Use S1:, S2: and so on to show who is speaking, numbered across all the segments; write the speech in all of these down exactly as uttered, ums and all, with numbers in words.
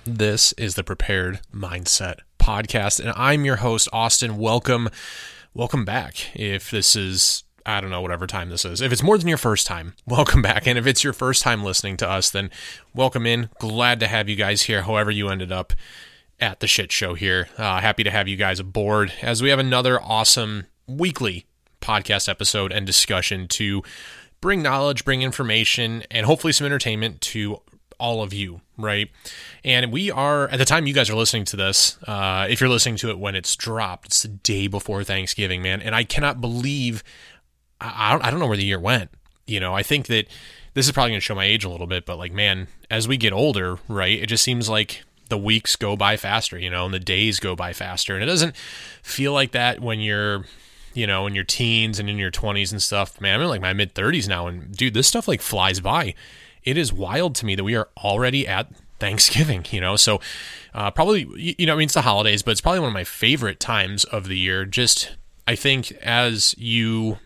S1: This is the Prepared Mindset Podcast, and I'm your host, Austin. Welcome, welcome back. If this is, I don't know, whatever time this is. If it's more than your first time, welcome back. And if it's your first time listening to us, then welcome in. Glad to have you guys here, however you ended up at the shit show here. Uh, happy to have you guys aboard as we have another awesome weekly podcast episode and discussion to bring knowledge, bring information, and hopefully some entertainment to all of you, right? And we are, at the time you guys are listening to this, uh, if you're listening to it when it's dropped, it's the day before Thanksgiving, man. And I cannot believe, I, I, don't, I don't know where the year went. You know, I think that this is probably going to show my age a little bit, but like, man, as we get older, right, it just seems like the weeks go by faster, you know, and the days go by faster. And it doesn't feel like that when you're, you know, in your teens and in your twenties and stuff. Man, I'm in like my mid thirties now, and dude, this stuff like flies by. It is wild to me that we are already at Thanksgiving, you know, so uh, probably, you know, I mean, it's the holidays, but it's probably one of my favorite times of the year. Just, I think as you,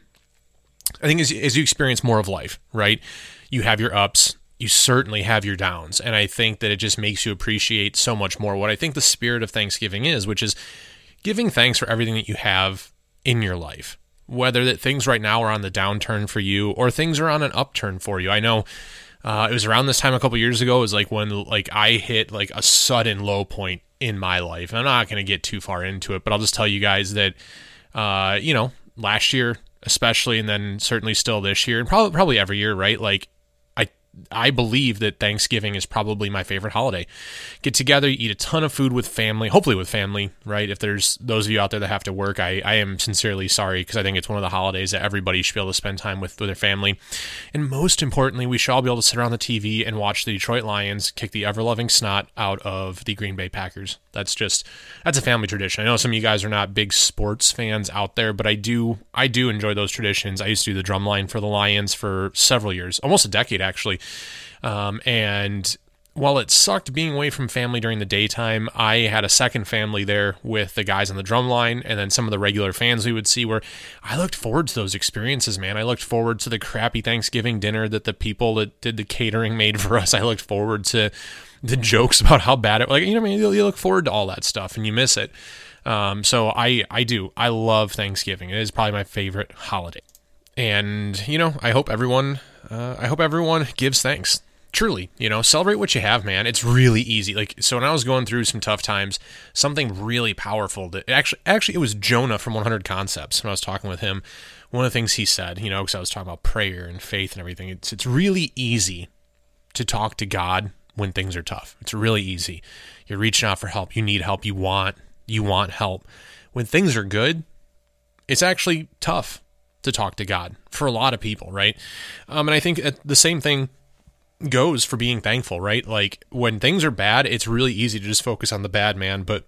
S1: I think as, as you experience more of life, right, you have your ups, you certainly have your downs, and I think that it just makes you appreciate so much more what I think the spirit of Thanksgiving is, which is giving thanks for everything that you have in your life, whether that things right now are on the downturn for you or things are on an upturn for you. I know Uh, it was around this time a couple years ago. It was like when like I hit like a sudden low point in my life. I'm not going to get too far into it, but I'll just tell you guys that, uh, you know, last year especially, and then certainly still this year, and probably probably every year, right? Like I I believe that Thanksgiving is probably my favorite holiday. Get together, eat a ton of food with family, hopefully with family, right? If there's those of you out there that have to work, I, I am sincerely sorry, because I think it's one of the holidays that everybody should be able to spend time with, with their family. And most importantly, we should all be able to sit around the T V and watch the Detroit Lions kick the ever-loving snot out of the Green Bay Packers. That's just, that's a family tradition. I know some of you guys are not big sports fans out there, but I do, I do enjoy those traditions. I used to do the drum line for the Lions for several years, almost a decade actually. Um, and while it sucked being away from family during the daytime, I had a second family there with the guys on the drum line and then some of the regular fans we would see, where I looked forward to those experiences, man. I looked forward to the crappy Thanksgiving dinner that the people that did the catering made for us. I looked forward to the jokes about how bad it, like, you know, I mean, you look forward to all that stuff and you miss it. Um, so I, I do, I love Thanksgiving. It is probably my favorite holiday. And, you know, I hope everyone, uh, I hope everyone gives thanks. Truly, you know, celebrate what you have, man. It's really easy. Like, so when I was going through some tough times, something really powerful that actually, actually it was Jonah from one hundred Concepts. When I was talking with him, one of the things he said, you know, because I was talking about prayer and faith and everything, it's, it's really easy to talk to God when things are tough. It's really easy. You're reaching out for help. You need help. You want, you want help. When things are good, it's actually tough to talk to God for a lot of people, right? Um, and I think the same thing goes for being thankful, right? Like when things are bad, it's really easy to just focus on the bad, man, but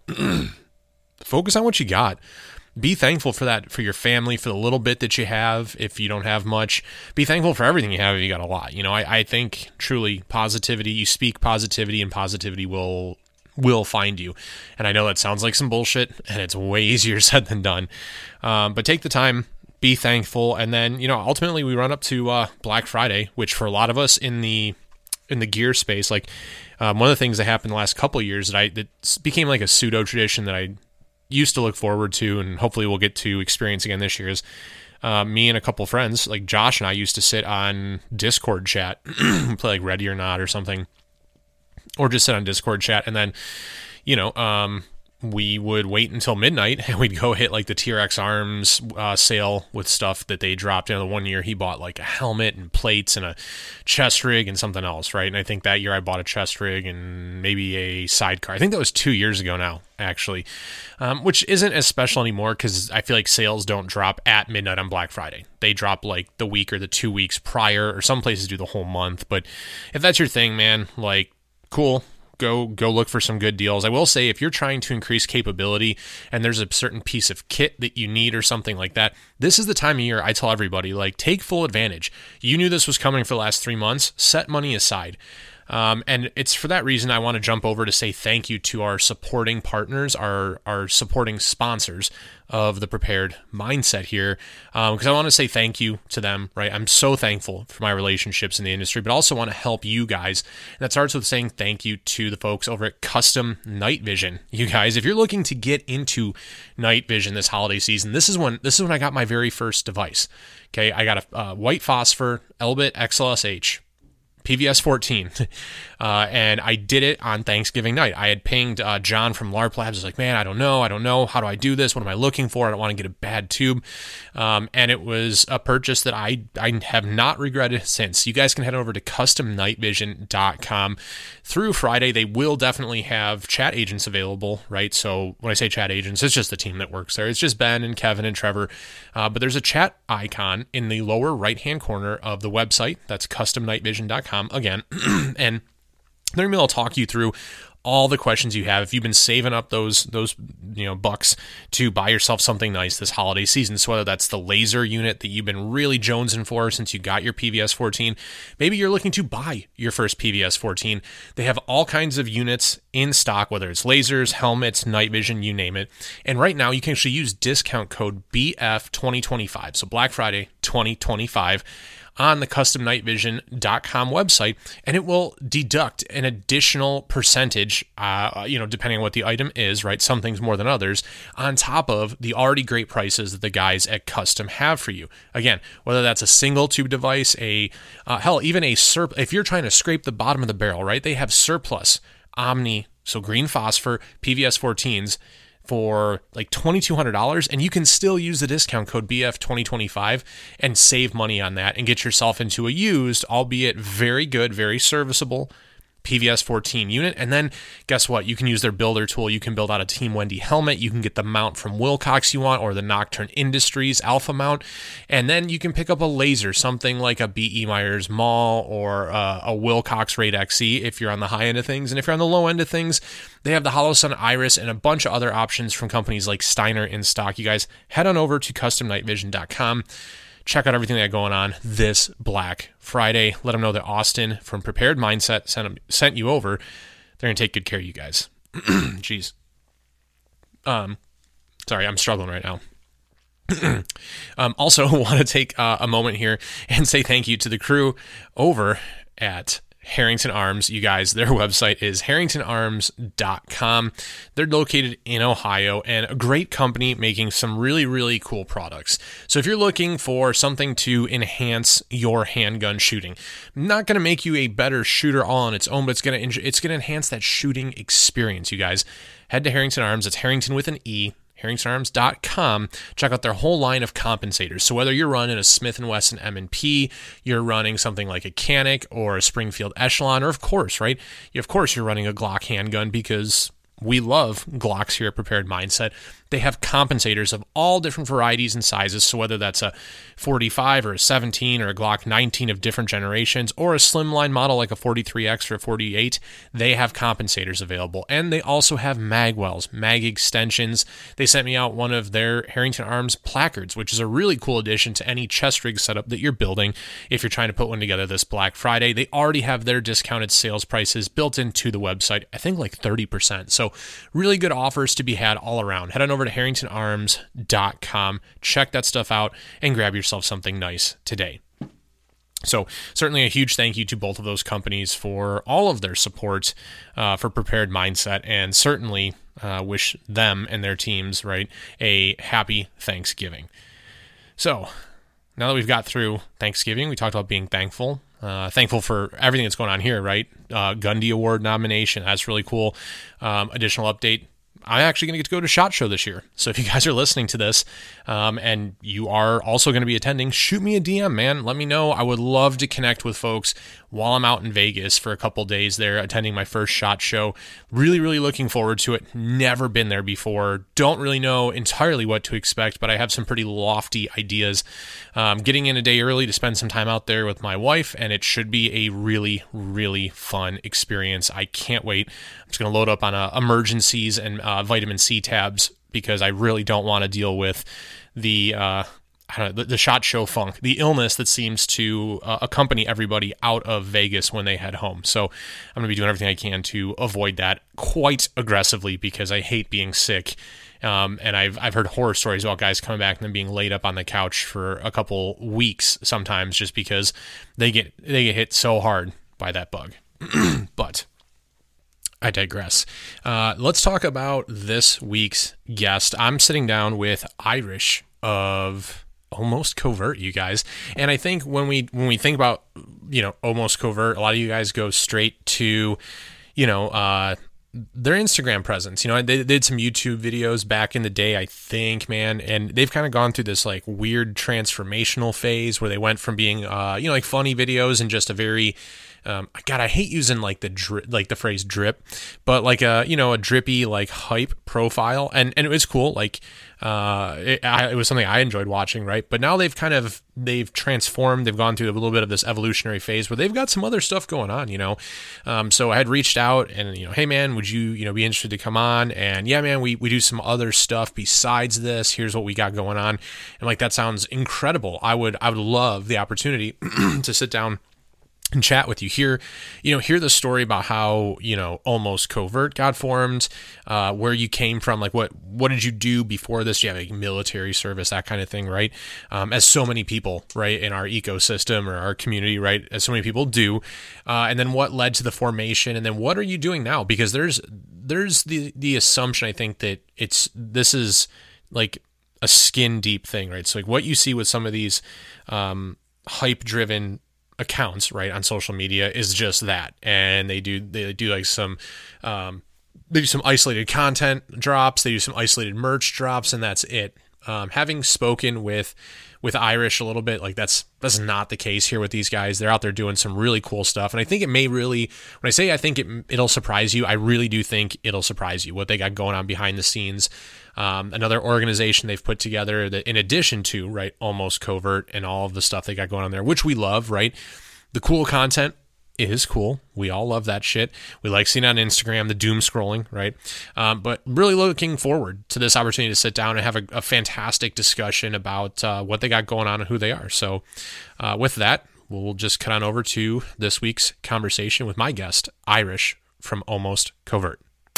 S1: focus on what you got. Be thankful for that, for your family, for the little bit that you have. If you don't have much, be thankful for everything you have if you got a lot. You know, I, I think truly positivity, you speak positivity and positivity will will find you. And I know that sounds like some bullshit and it's way easier said than done. Um, but take the time, be thankful, and then, you know, ultimately we run up to uh, Black Friday, which for a lot of us in the in the gear space, like um, one of the things that happened the last couple of years that I that became like a pseudo tradition that I used to look forward to, and hopefully we'll get to experience again this year, is uh, me and a couple friends, like Josh and I, used to sit on Discord chat, play like Ready or Not or something, or just sit on Discord chat, and then, you know, um, we would wait until midnight and we'd go hit like the T R X Arms uh, sale with stuff that they dropped. You know, the one year he bought like a helmet and plates and a chest rig and something else, right? And I think that year I bought a chest rig and maybe a sidecar. I think that was two years ago now, actually, um, which isn't as special anymore because I feel like sales don't drop at midnight on Black Friday. They drop like the week or the two weeks prior, or some places do the whole month. But if that's your thing, man, like, cool. Go go look for some good deals. I will say, if you're trying to increase capability and there's a certain piece of kit that you need or something like that, this is the time of year I tell everybody, like, take full advantage. You knew this was coming for the last three months. Set money aside. Um, and it's for that reason I want to jump over to say thank you to our supporting partners, our, our supporting sponsors of the Prepared Mindset here, because um, I want to say thank you to them, right? I'm so thankful for my relationships in the industry, but also want to help you guys. And that starts with saying thank you to the folks over at Custom Night Vision. You guys, if you're looking to get into night vision this holiday season, this is when this is when I got my very first device. Okay, I got a uh, white phosphor Elbit X L S H. P V S fourteen, uh, and I did it on Thanksgiving night. I had pinged uh, John from LARP Labs. I was like, man, I don't know. I don't know. How do I do this? What am I looking for? I don't want to get a bad tube. Um, and it was a purchase that I, I have not regretted since. You guys can head over to custom night vision dot com. Through Friday, they will definitely have chat agents available, right? So when I say chat agents, it's just the team that works there. It's just Ben and Kevin and Trevor. Uh, but there's a chat icon in the lower right-hand corner of the website. That's custom night vision dot com. Again, and they're going to talk you through all the questions you have. If you've been saving up those those you know bucks to buy yourself something nice this holiday season, so whether that's the laser unit that you've been really jonesing for since you got your P V S fourteen, maybe you're looking to buy your first P V S fourteen. They have all kinds of units in stock, whether it's lasers, helmets, night vision, you name it. And right now you can actually use discount code B F twenty twenty-five, so Black Friday twenty twenty-five, on the custom night vision dot com website, and it will deduct an additional percentage, uh, you know, depending on what the item is, right? Some things more than others, on top of the already great prices that the guys at Custom have for you. Again, whether that's a single tube device, a uh, hell, even a surp. If you're trying to scrape the bottom of the barrel, right? They have surplus Omni, so green phosphor P V S fourteens for like twenty-two hundred dollars, and you can still use the discount code B F twenty twenty-five and save money on that and get yourself into a used, albeit very good, very serviceable P V S fourteen unit. And then guess what? You can use their builder tool. You can build out a Team Wendy helmet. You can get the mount from Wilcox you want, or the Nocturne Industries Alpha mount. And then you can pick up a laser, something like a B E Myers Mall or uh, a Wilcox Raid X E if you're on the high end of things. And if you're on the low end of things, they have the Holosun Iris and a bunch of other options from companies like Steiner in stock. You guys head on over to custom night vision dot com. Check out everything they got going on this Black Friday. Let them know that Austin from Prepared Mindset sent, them, sent you over. They're going to take good care of you guys. Jeez. Um, sorry, I'm struggling right now. um, also, want to take uh, a moment here and say thank you to the crew over at Harrington Arms. You guys, their website is harrington arms dot com. They're located in Ohio, and a great company making some really, really cool products. So if you're looking for something to enhance your handgun shooting, not going to make you a better shooter all on its own, but it's going to it's going to enhance that shooting experience, you guys. Head to Harrington Arms. It's Harrington with an E. harrington arms dot com. Check out their whole line of compensators. So whether you're running a Smith and Wesson M and P, you're running something like a Canic or a Springfield Echelon, or of course, right? You, of course, you're running a Glock handgun, because we love Glocks here at Prepared Mindset. They have compensators of all different varieties and sizes. So whether that's a forty-five or a seventeen or a Glock nineteen of different generations, or a slimline model like a forty-three X or a forty-eight, they have compensators available. And they also have mag wells, mag extensions. They sent me out one of their Harrington Arms placards, which is a really cool addition to any chest rig setup that you're building if you're trying to put one together this Black Friday. They already have their discounted sales prices built into the website, I think like thirty percent. So really good offers to be had all around. Head on over to harrington arms dot com. Check that stuff out and grab yourself something nice today. So certainly a huge thank you to both of those companies for all of their support uh, for Prepared Mindset, and certainly uh, wish them and their teams, right, a happy Thanksgiving. So now that we've got through Thanksgiving, we talked about being thankful. Uh, thankful for everything that's going on here, right? Uh, Gundy Award nomination. That's really cool. Um, additional update. I'm actually going to get to go to SHOT Show this year. So if you guys are listening to this um, and you are also going to be attending, shoot me a D M, man. Let me know. I would love to connect with folks while I'm out in Vegas for a couple days there, attending my first SHOT Show. Really, really looking forward to it. Never been there before. Don't really know entirely what to expect, but I have some pretty lofty ideas. Um, getting in a day early to spend some time out there with my wife, and it should be a really, really fun experience. I can't wait. I'm just going to load up on uh, emergencies and uh, vitamin C tabs, because I really don't want to deal with the... Uh, I don't know, the, the shot show funk, the illness that seems to uh, accompany everybody out of Vegas when they head home. So I'm going to be doing everything I can to avoid that quite aggressively because I hate being sick. Um, and I've I've heard horror stories about guys coming back and then being laid up on the couch for a couple weeks sometimes just because they get they get hit so hard by that bug. But I digress. Uh, let's talk about this week's guest. I'm sitting down with Irish of Almost Covert, you guys. And I think when we when we think about, you know, Almost Covert, a lot of you guys go straight to, you know, uh, their Instagram presence. You know, they, they did some YouTube videos back in the day, I think, man, and they've kind of gone through this like weird transformational phase where they went from being, uh, you know, like funny videos and just a very Um, God, I hate using like the dri- like the phrase drip, but like a you know a drippy like hype profile, and and it was cool. Like uh, it, I, it was something I enjoyed watching, right? But now they've kind of they've transformed. They've gone through a little bit of this evolutionary phase where they've got some other stuff going on, you know. Um, so I had reached out and you know, hey man, would you you know be interested to come on? And yeah, man, we we do some other stuff besides this. Here's what we got going on, and like that sounds incredible. I would I would love the opportunity to sit down and chat with you, hear, you know, hear the story about how, you know, Almost Covert got formed, uh, where you came from, like what, what did you do before this? Do you have like military service, that kind of thing, right? Um, as so many people, right, in our ecosystem or our community, right, as so many people do, uh, and then what led to the formation, and then what are you doing now? Because there's, there's the, the assumption, I think, that it's, this is like a skin deep thing, right? So like what you see with some of these, um, hype driven accounts right on social media is just that, and they do they do like some um they do some isolated content drops, they do some isolated merch drops, and that's it. Um having spoken with with Irish a little bit, like that's that's not the case here with these guys. They're out there doing some really cool stuff, and I think it may really, when I say I think it it'll surprise you, I really do think it'll surprise you what they got going on behind the scenes. Um, another organization they've put together that, in addition to, right, Almost Covert and all of the stuff they got going on there, which we love, right? The cool content is cool. We all love that shit. We like seeing on Instagram, the doom scrolling, right? Um, but really looking forward to this opportunity to sit down and have a, a fantastic discussion about uh, what they got going on and who they are. So uh, with that, we'll just cut on over to this week's conversation with my guest, Irish from Almost Covert.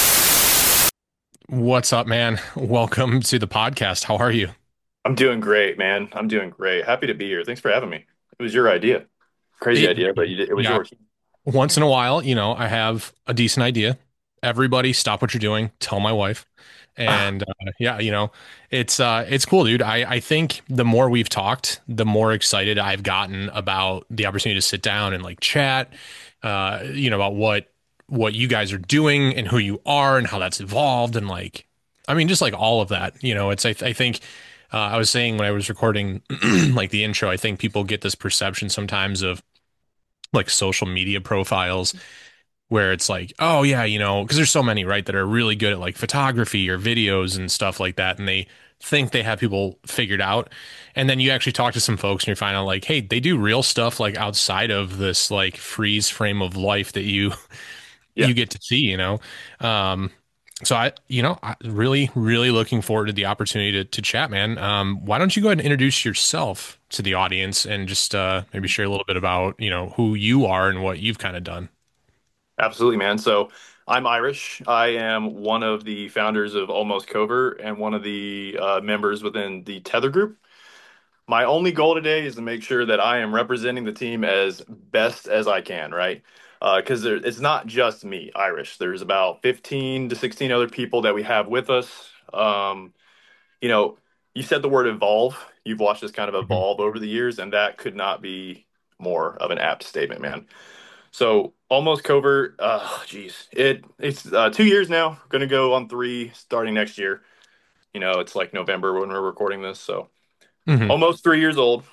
S1: What's up, man? Welcome to the podcast. How are you?
S2: I'm doing great, man. I'm doing great. Happy to be here. Thanks for having me. It was your idea. Crazy
S1: It,
S2: idea, but you did, it was
S1: yeah,
S2: yours.
S1: once in a while, you know, I have a decent idea. Everybody stop what you're doing. Tell my wife.
S2: Ah,
S1: And uh, yeah, you know, it's uh it's cool, dude. I I think the more we've talked, the more excited I've gotten about the opportunity to sit down and like chat, uh, you know, about what what you guys are doing and who you are and how that's evolved and like, I mean, just like all of that. You know, it's I, I think uh, I was saying when I was recording like the intro, I think people get this perception sometimes of like social media profiles where it's like, oh yeah, you know, because there's so many, right, that are really good at like photography or videos and stuff like that, and they think they have people figured out, and then you actually talk to some folks and you find out like, hey, they do real stuff like outside of this like freeze frame of life that you
S2: yeah,
S1: you get to see, you know. Um, so I, you know, I really, really looking forward to the opportunity to to chat, man. Um, why don't you go ahead and introduce yourself to the audience and just uh, maybe share a little bit about, you know, who you are and what you've kind of done.
S2: absolutely, man. So I'm Irish. I am one of the founders of Almost Covert and one of the uh, members within the Tether Group. My only goal today is to make sure that I am representing the team as best as I can, right? Because there it's not just me, Irish. There's about fifteen to sixteen other people that we have with us. Um, you know, you said the word evolve. You've watched us kind of
S1: Mhm.
S2: evolve over the years, and that could not be more of an apt statement, man. So almost covert. Uh, geez, it it's uh, two years now. Going to go on three starting next year. You know, it's like November when we're recording this, so
S1: Mhm.
S2: almost three years old.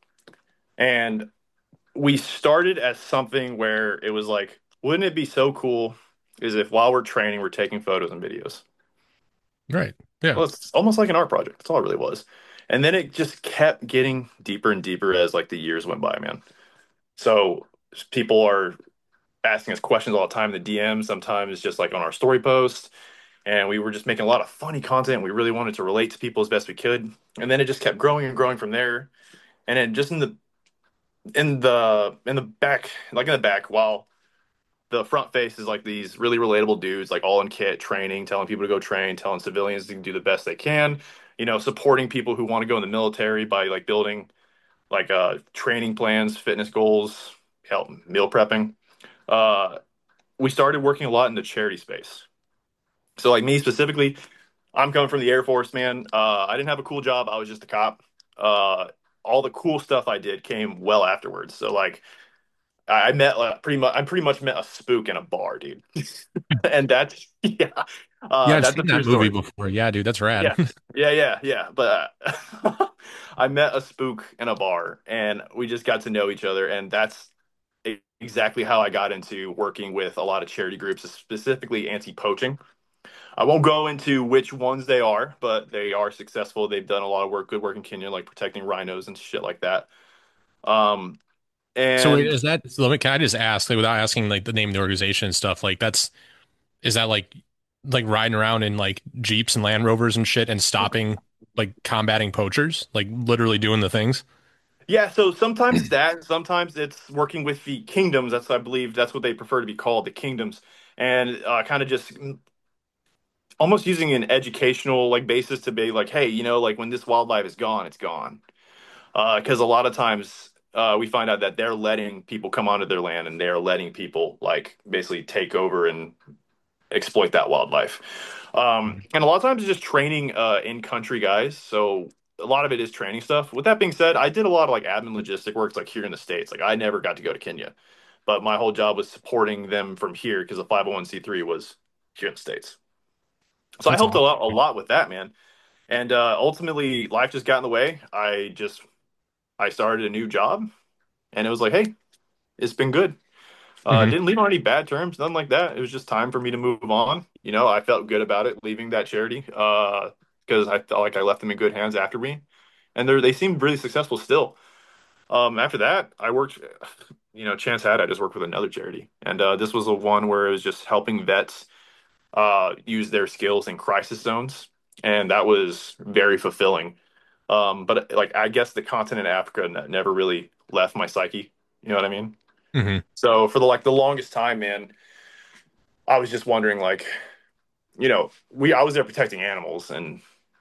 S2: And we started as something where it was like, wouldn't it be so cool? Is if while we're training, we're taking photos and videos.
S1: Right. Yeah.
S2: Well, it's almost like an art project. That's all it really was. And then it just kept getting deeper and deeper as like the years went by, man. So people are asking us questions all the time in the D Ms, sometimes just like on our story posts. and we were just making a lot of funny content. We really wanted to relate to people as best we could, and then it just kept growing and growing from there. And then just in the in the in the back, like in the back, while the front face is like these really relatable dudes, like all in kit, training, telling people to go train, telling civilians to do the best they can, you know, supporting people who want to go in the military by like building like uh training plans, fitness goals, help meal prepping. Uh, we started working a lot in the charity space. So like me specifically, I'm coming from the Air Force, man. Uh, I didn't have a cool job. I was just a cop. Uh, all the cool stuff I did came well afterwards. So like I I met like pretty much I pretty much met a spook in a bar, dude. And that's yeah.
S1: Yeah,
S2: Uh,
S1: I've
S2: that's a
S1: seen
S2: true
S1: that movie
S2: story.
S1: before. Yeah, dude, that's rad.
S2: Yeah. Yeah, yeah, yeah. But uh, I met a spook in a bar and we just got to know each other, and that's e- exactly how I got into working with a lot of charity groups, specifically anti-poaching. I won't go into which ones they are, but they are successful. They've done a lot of work, good work in Kenya, like protecting rhinos and shit like that. Um,
S1: So wait,
S2: and
S1: is that, so let me, can I just ask, like, without asking like the name of the organization and stuff, like that's, is that like, like riding around in like Jeeps and Land Rovers and shit and stopping, like combating poachers, like literally doing the things?
S2: yeah, so sometimes it's that, and sometimes it's working with the kingdoms. That's, I believe, that's what they prefer to be called, the kingdoms, and uh, kind of just almost using an educational like basis to be like, hey, you know, like when this wildlife is gone, it's gone. Because a lot of times uh, we find out that they're letting people come onto their land, and they're letting people like basically take over and exploit that wildlife. Um, and a lot of times it's just training uh, in country guys. So a lot of it is training stuff. With that being said, I did a lot of like admin logistic work like here in the States. Like I never got to go to Kenya, but my whole job was supporting them from here because the five oh one c three was here in the States. So I
S1: That's
S2: helped a
S1: awesome.
S2: lot, a lot with that, man. And uh, ultimately, life just got in the way. I just I started a new job, and it was like, hey, it's been good. Uh,
S1: Hmm.
S2: didn't leave on any bad terms, nothing like that. It was just time for me to move on. You know, I felt good about it leaving that charity uh, because I felt like I left them in good hands after me, and they they seemed really successful still. Um, after that, I worked. You know, chance had I just worked with another charity, and uh, this was the one where it was just helping vets uh, use their skills in crisis zones, and that was very fulfilling. Um, but like, I guess the continent of Africa n- never really left my psyche. You know what I mean?
S1: Hmm.
S2: So for the like the longest time, man, I was just wondering, like, you know, we I was there protecting animals, and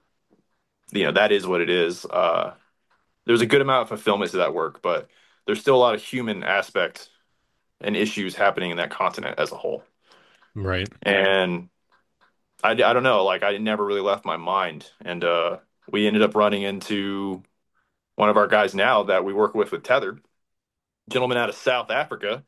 S2: you know that is what it is. Uh, there's a good amount of fulfillment to that work, but there's still a lot of human aspect and issues happening in that continent as a whole.
S1: Right.
S2: And I, I don't know, like I never really left my mind, and uh, we ended up running into one of our guys now that we work with with Tether, gentleman out of South Africa,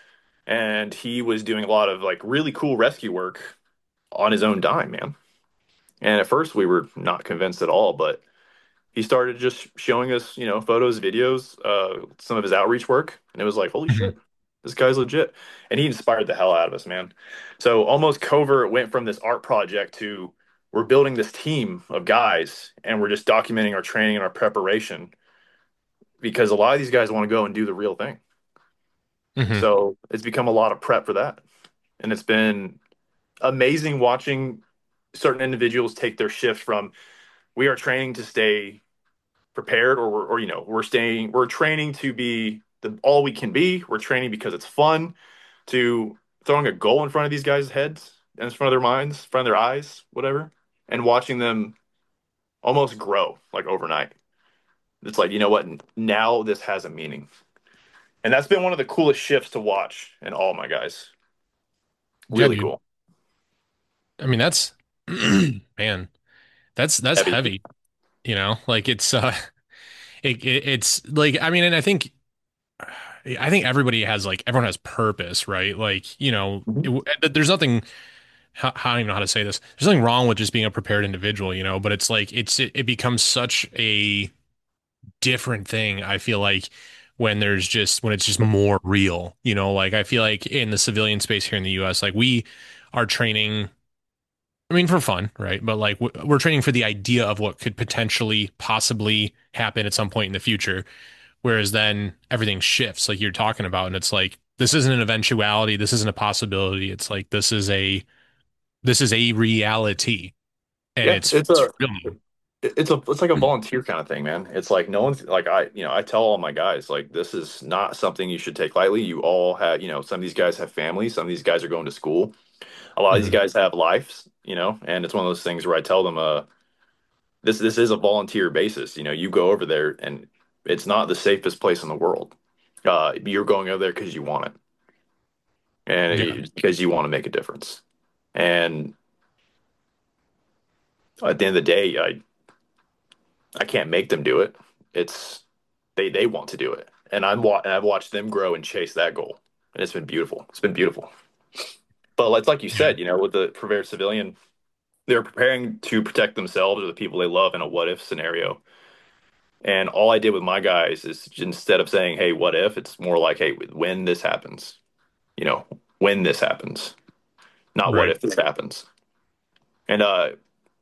S2: and he was doing a lot of like really cool rescue work on his own dime, man. And at first we were not convinced at all, but he started just showing us, you know, photos, videos, uh, some of his outreach work, and it was like, holy
S1: Hmm.
S2: shit, this guy's legit. And he inspired the hell out of us, man. So almost covert went from this art project to we're building this team of guys, and we're just documenting our training and our preparation because a lot of these guys want to go and do the real thing.
S1: Hmm.
S2: So it's become a lot of prep for that. And it's been amazing watching certain individuals take their shift from we are training to stay prepared, or we're, or you know we're staying we're training to be the all we can be, we're training because it's fun, to throwing a goal in front of these guys' heads and in front of their minds, in front of their eyes, whatever, and watching them almost grow like overnight. It's like, you know what, now this has a meaning, and that's been one of the coolest shifts to watch in all my guys.
S1: Yeah,
S2: Really
S1: dude.
S2: cool.
S1: I mean, that's, man, that's, that's
S2: Heavy.
S1: heavy, you know, like it's, uh, it, it, it's like, I mean, and I think, I think everybody has like, everyone has purpose, right? Like, you know,
S2: Mhm.
S1: it, there's nothing, how, I don't even know how to say this. There's nothing wrong with just being a prepared individual, you know, but it's like, it's, it, it becomes such a different thing. I feel like when there's just, when it's just more real, you know, like I feel like in the civilian space here in the U S, like we are training, I mean, for fun, right? But like w- we're training for the idea of what could potentially possibly happen at some point in the future. Whereas then everything shifts, like you're talking about, and it's like this isn't an eventuality, this isn't a possibility. It's like this is a This is a reality, and
S2: Yeah,
S1: it's
S2: it's
S1: it's
S2: a
S1: really
S2: it's a it's like a volunteer kind of thing, man. It's like no one's like I, you know, I tell all my guys like this is not something you should take lightly. You all have, you know, some of these guys have families, some of these guys are going to school. A lot of these
S1: Mhm.
S2: guys have lives, you know, and it's one of those things where I tell them, uh, this this is a volunteer basis. You know, you go over there and it's not the safest place in the world. Uh, you're going over there because you want it and
S1: Yeah,
S2: it, because you want to make a difference. And at the end of the day, I I can't make them do it. It's they they want to do it, and I'm wa- and I've watched them grow and chase that goal, and it's been beautiful. It's been beautiful. But it's like you
S1: yeah,
S2: said, you know, with the Prepared Civilian, they're preparing to protect themselves or the people they love in a what if scenario. And all I did with my guys is instead of saying, "Hey, what if?" It's more like, "Hey, when this happens, you know, when this happens, not what
S1: right.
S2: if this happens." And uh,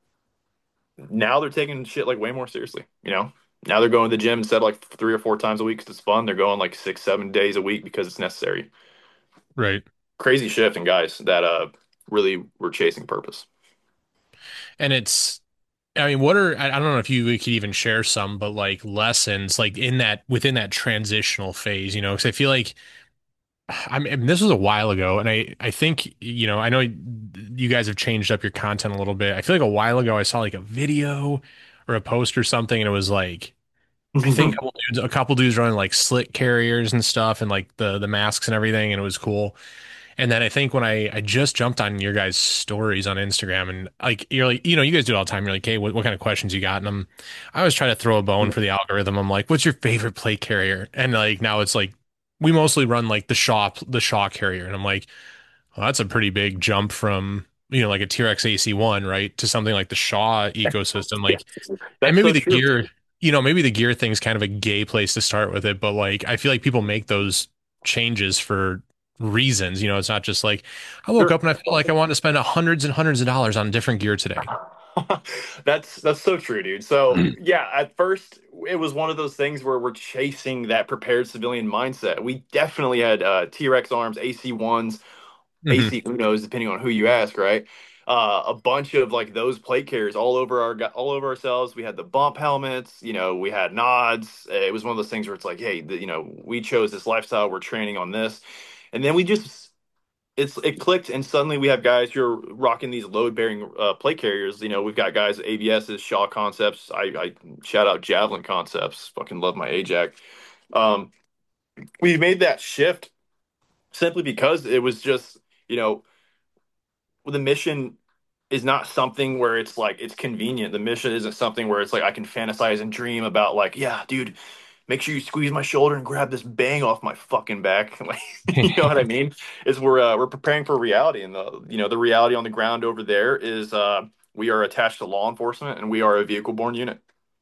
S2: now they're taking shit like way more seriously. You know, now they're going to the gym instead of like three or four times a week because it's fun. They're going like six, seven days a week because it's necessary.
S1: Right.
S2: Crazy shift in guys that uh really were chasing purpose.
S1: And it's, I mean, what are, I I don't know if you could even share some, but like lessons, like in that, within that transitional phase, you know, because I feel like, I mean, this was a while ago, and I, I think, you know, I know you guys have changed up your content a little bit. I feel like a while ago I saw like a video or a post or something, and it was like, I think a couple dudes, a couple dudes running like slick carriers and stuff, and like the the masks and everything, and it was cool. And then I think when I I just jumped on your guys' stories on Instagram, and like you're like, you know, you guys do it all the time. You're like, hey, what, what kind of questions you got? And I'm, I always try to throw a bone for the algorithm. I'm like, what's your favorite plate carrier? And like now it's like we mostly run like the Shaw the Shaw carrier, and I'm like, well, that's a pretty big jump from you know like a T R X A C one, right, to something like the Shaw ecosystem.
S2: Yeah,
S1: Like, and
S2: that's
S1: maybe
S2: so
S1: the
S2: true.
S1: gear, you know, maybe the gear thing's kind of a gay place to start with it, but like I feel like people make those changes for reasons. You know, it's not just like I woke
S2: Sure.
S1: up and I felt like I wanted to spend hundreds and hundreds of dollars on different gear today.
S2: That's that's so true, dude. So yeah, at first it was one of those things where we're chasing that prepared civilian mindset. We definitely had uh, T Rex arms, A C ones,
S1: Hmm.
S2: A C Unos, depending on who you ask, right? Uh, a bunch of like those plate carriers all over our all over ourselves. We had the bump helmets, you know, we had nods. It was one of those things where it's like, hey, the, you know, we chose this lifestyle. We're training on this, and then we just it's it clicked, and suddenly we have guys who are rocking these load bearing uh, plate carriers. You know, we've got guys at A B S's, Shaw Concepts. I, I shout out Javelin Concepts. Fucking love my Ajax. Um, we made that shift simply because it was just you know the mission is not something where it's like it's convenient. The mission isn't something where it's like I can fantasize and dream about like, yeah, dude, make sure you squeeze my shoulder and grab this bang off my fucking back. Like, you know what I mean? Is we're uh, we're preparing for reality, and the you know the reality on the ground over there is uh, we are attached to law enforcement and we are a vehicle borne unit.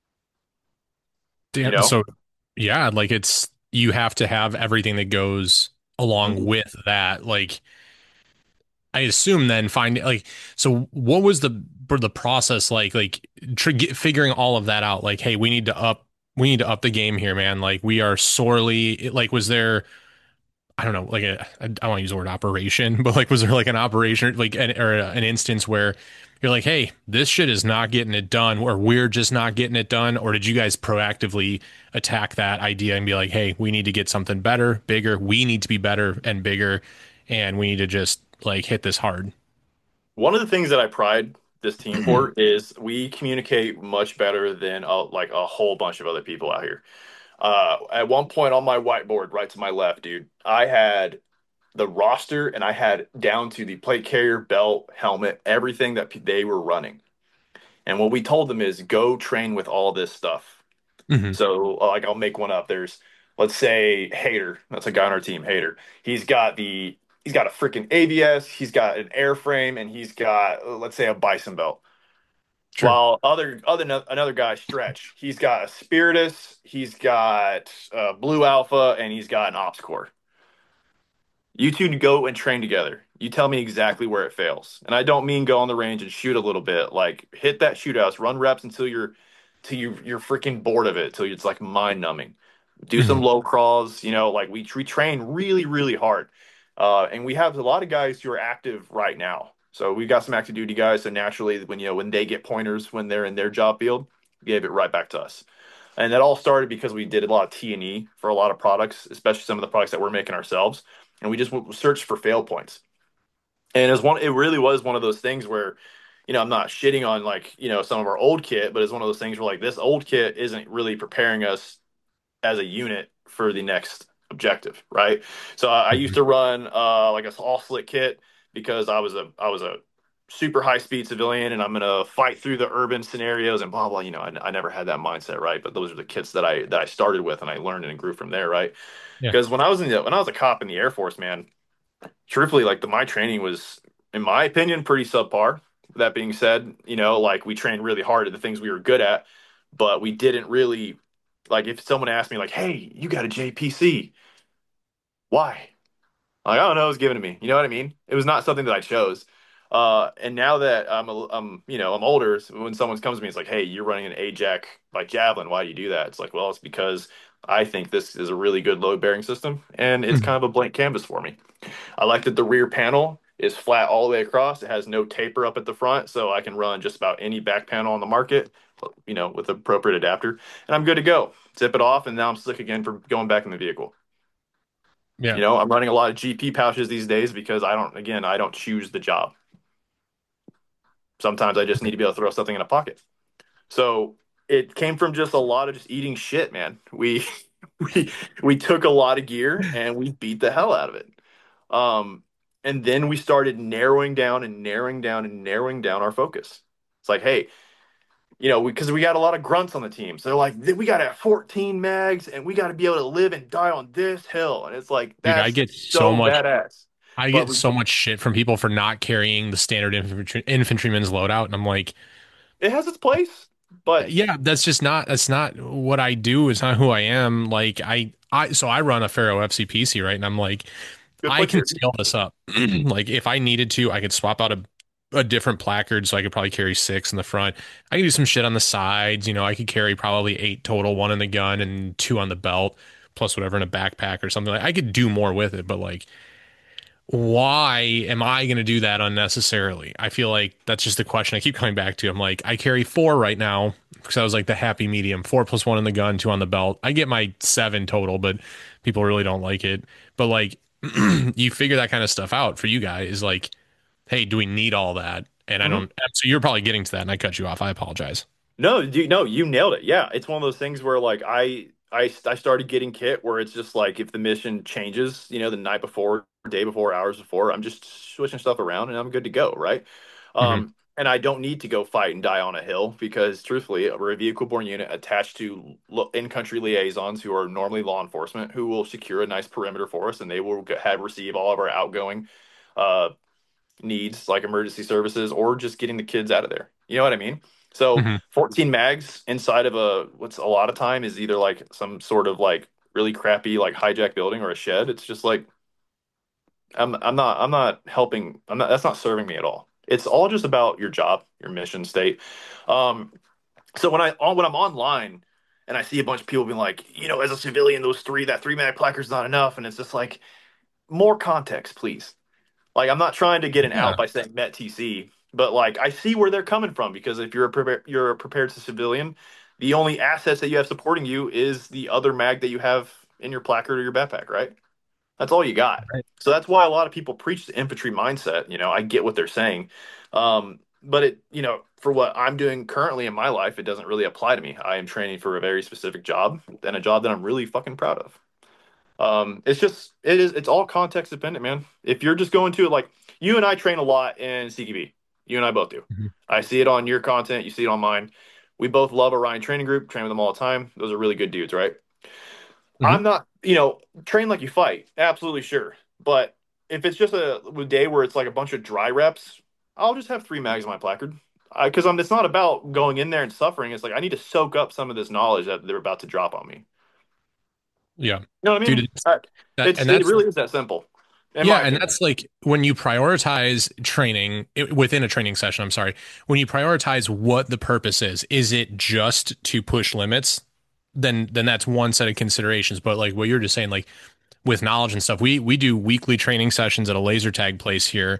S2: You
S1: Damn.
S2: know.
S1: So yeah, like it's you have to have everything that goes along
S2: Mhm.
S1: with that. Like I assume then find like so what was the the process like like tr get, figuring all of that out like hey we need to up we need to up the game here man like we are sorely like was there I don't know like a I don't want to use the word operation but like was there like an operation like an or an instance where you're like hey this shit is not getting it done or we're just not getting it done or did you guys proactively attack that idea and be like hey we need to get something better bigger we need to be better and bigger and we need to just like hit this hard.
S2: One of the things that I pride this team for is we communicate much better than uh, like a whole bunch of other people out here. Uh, at one point on my whiteboard, right to my left, dude, I had the roster and I had down to the plate carrier, belt, helmet, everything that p- they were running. And what we told them is go train with all this stuff.
S1: Hmm.
S2: So, uh, like, I'll make one up. There's, let's say, Hater. That's a guy on our team, Hater. He's got the, he's got a freaking A B S. He's got an airframe, and he's got, uh, let's say, a bison belt.
S1: Sure.
S2: While other other another guy, Stretch, he's got a Spiritus, he's got uh, Blue Alpha, and he's got an Ops Core. You two go and train together. You tell me exactly where it fails, and I don't mean go on the range and shoot a little bit. Like hit that shootouts, run reps until you're, till you you're freaking bored of it, till it's like mind numbing. Do some
S1: Hmm.
S2: low crawls. You know, like we we train really really hard, uh, and we have a lot of guys who are active right now. So we got some active duty guys. So naturally, when you know when they get pointers when they're in their job field, gave it right back to us. And that all started because we did a lot of T and E for a lot of products, especially some of the products that we're making ourselves. And we just searched for fail points. And it was one, it really was one of those things where, you know, I'm not shitting on like, you know, some of our old kit, but it's one of those things where like this old kit isn't really preparing us as a unit for the next objective, right? So I, I used
S1: Mhm.
S2: to run uh like a all slick kit because I was a I was a super high speed civilian and I'm gonna fight through the urban scenarios and blah blah. You know, I, I never had that mindset, right? But those are the kits that I that I started with and I learned and grew from there, right?
S1: Yeah.
S2: Because when I was in the, when I was a cop in the Air Force, man, truthfully, like the my training was, in my opinion, pretty subpar. That being said, you know, like we trained really hard at the things we were good at, but we didn't really like if someone asked me like, "Hey, you got a J P C? Why?" Like, I don't know, it was given to me. You know what I mean? It was not something that I chose. Uh, and now that I'm, a, I'm, you know, I'm older, so when someone comes to me, it's like, "Hey, you're running an A J A C by Javelin. Why do you do that?" It's like, well, it's because I think this is a really good load bearing system, and it's
S1: Mhm.
S2: kind of a blank canvas for me. I like that the rear panel is flat all the way across. It has no taper up at the front, so I can run just about any back panel on the market, you know, with appropriate adapter, and I'm good to go. Zip it off, and now I'm slick again for going back in the vehicle.
S1: Yeah.
S2: You know, I'm running a lot of G P pouches these days because I don't, again, I don't choose the job. Sometimes I just need to be able to throw something in a pocket. So it came from just a lot of just eating shit, man. We we we took a lot of gear and we beat the hell out of it. Um, and then we started narrowing down and narrowing down and narrowing down our focus. It's like, hey, you know, because we, we got a lot of grunts on the team. So they're like, we got to have fourteen mags and we got to be able to live and die on this hill. And it's like,
S1: Dude, I
S2: that's
S1: get so
S2: so
S1: much
S2: badass.
S1: I
S2: But
S1: get
S2: we,
S1: so much shit from people for not carrying the standard infantry, infantryman's loadout, and I'm like,
S2: it has its place, but
S1: yeah, that's just not that's not what I do. It's not who I am. Like I I so I run a Pharaoh F C P C, right? And I'm like,
S2: good
S1: I
S2: place
S1: can
S2: here.
S1: scale this up. Like if I needed to, I could swap out a a different placard, so I could probably carry six in the front. I could do some shit on the sides. You know, I could carry probably eight total, one in the gun and two on the belt, plus whatever in a backpack or something. Like I could do more with it, but like why am I going to do that unnecessarily? I feel like that's just the question I keep coming back to. I'm like, I carry four right now because I was like the happy medium, four plus one in the gun, two on the belt. I get my seven total, but people really don't like it. But like, you figure that kind of stuff out for you guys. Like, hey, do we need all that? And I
S2: Mhm.
S1: don't. So you're probably getting to that, and I cut you off. I apologize.
S2: No, you, no, you nailed it. Yeah, it's one of those things where like I, I, I started getting kit where it's just like if the mission changes, you know, the night before, day before, hours before, I'm just switching stuff around and I'm good to go, right?
S1: Hmm.
S2: Um, and I don't need to go fight and die on a hill because truthfully, we're a vehicle-borne unit attached to lo- in-country liaisons who are normally law enforcement who will secure a nice perimeter for us and they will get, have receive all of our outgoing uh needs like emergency services or just getting the kids out of there. You know what I mean? So
S1: Hmm.
S2: fourteen mags inside of a what's a lot of time is either like some sort of like really crappy like hijack building or a shed. It's just like I'm I'm not I'm not helping. I'm not that's not serving me at all. It's all just about your job, your mission state. Um, so when I on when I'm online and I see a bunch of people being like, you know, as a civilian, those three that three mag placard's not enough, and it's just like more context, please. Like I'm not trying to get an out
S1: Yeah.
S2: by saying Met T C, but like I see where they're coming from because if you're a prepared you're a prepared civilian, the only assets that you have supporting you is the other mag that you have in your placard or your backpack, right? That's all you got.
S1: Right.
S2: So that's why a lot of people preach the infantry mindset. You know, I get what they're saying, um, but it you know for what I'm doing currently in my life, it doesn't really apply to me. I am training for a very specific job and a job that I'm really fucking proud of. Um, it's just it is it's all context dependent, man. If you're just going to like you and I train a lot in C Q B. You and I both do.
S1: Hmm.
S2: I see it on your content, you see it on mine. We both love Orion Training Group, train with them all the time. Those are really good dudes, right?
S1: Hmm.
S2: I'm not, you know, train like you fight, absolutely sure. But if it's just a, a day where it's like a bunch of dry reps, I'll just have three mags in my placard. Because I'm it's not about going in there and suffering. It's like I need to soak up some of this knowledge that they're about to drop on me.
S1: Yeah.
S2: You know what I
S1: Dude,
S2: mean?
S1: it's,
S2: Uh,
S1: that
S2: It's
S1: and
S2: it
S1: that's
S2: really is that simple, in
S1: Yeah,
S2: my
S1: and
S2: opinion.
S1: that's like when you prioritize training it, within a training session, I'm sorry, when you prioritize what the purpose is, is it just to push limits? Then then that's one set of considerations. But like what you're just saying, like with knowledge and stuff, we we do weekly training sessions at a laser tag place here.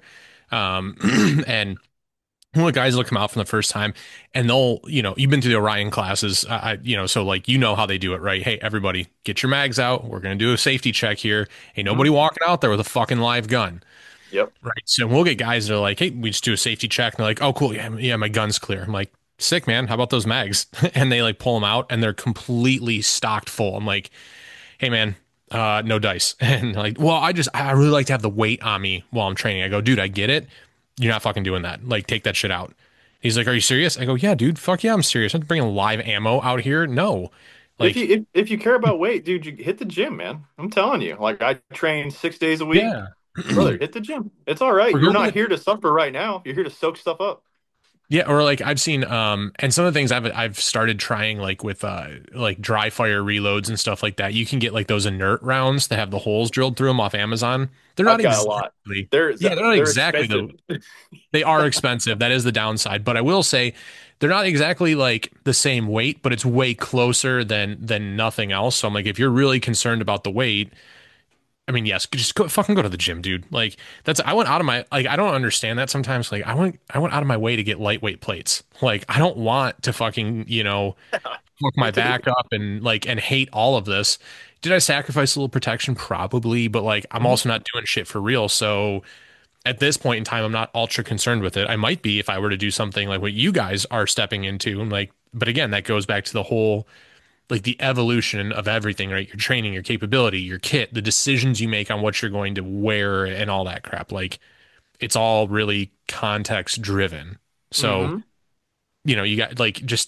S1: Um, and one of the guys will come out from the first time and they'll, you know, you've been through the Orion classes, uh, I, you know, so like, you know how they do it, right? Hey, everybody get your mags out. We're going to do a safety check here. Ain't nobody
S2: Mhm.
S1: walking out there with a fucking live gun.
S2: Yep.
S1: Right. So we'll get guys that are like, hey, we just do a safety check. And they're like, oh, cool. Yeah, yeah, my gun's clear. I'm like, sick, man. How about those mags? And they like pull them out and they're completely stocked full. I'm like, hey, man, uh, no dice. And like, well, I just, I really like to have the weight on me while I'm training. I go, dude, I get it. You're not fucking doing that. Like, take that shit out. He's like, are you serious? I go, yeah, dude. Fuck yeah, I'm serious. I'm not bringing live ammo out here. No.
S2: If
S1: Like,
S2: you if, if you care about weight, dude, you hit the gym, man. I'm telling you. Like I train six days a week.
S1: yeah.
S2: Brother, hit the gym. It's all right.
S1: Or
S2: You're
S1: go
S2: not
S1: get
S2: here to suffer right now. You're here to soak stuff up.
S1: Yeah, or like I've seen um and some of the things I've I've started trying like with uh like dry fire reloads and stuff like that. You can get like those inert rounds that have the holes drilled through them off Amazon. They're not
S2: I've got a lot.
S1: exactly
S2: They're
S1: Yeah, they're not
S2: they're
S1: exactly
S2: expensive.
S1: the they are expensive. That is the downside, but I will say they're not exactly like the same weight, but it's way closer than than nothing else. So I'm like if you're really concerned about the weight, I mean, yes, just go fucking go to the gym, dude. Like that's I went out of my like I don't understand that sometimes. Like I went I went out of my way to get lightweight plates. Like I don't want to fucking, you know, fuck
S2: Me
S1: my
S2: too.
S1: back up and like and hate all of this. Did I sacrifice a little protection? Probably, but like I'm
S2: Mhm.
S1: also not doing shit for real. So at this point in time, I'm not ultra concerned with it. I might be if I were to do something like what you guys are stepping into. And like, but again, that goes back to the whole like the evolution of everything, right? Your training, your capability, your kit, the decisions you make on what you're going to wear and all that crap. Like it's all really context driven. So,
S2: Mhm.
S1: you know, you got like just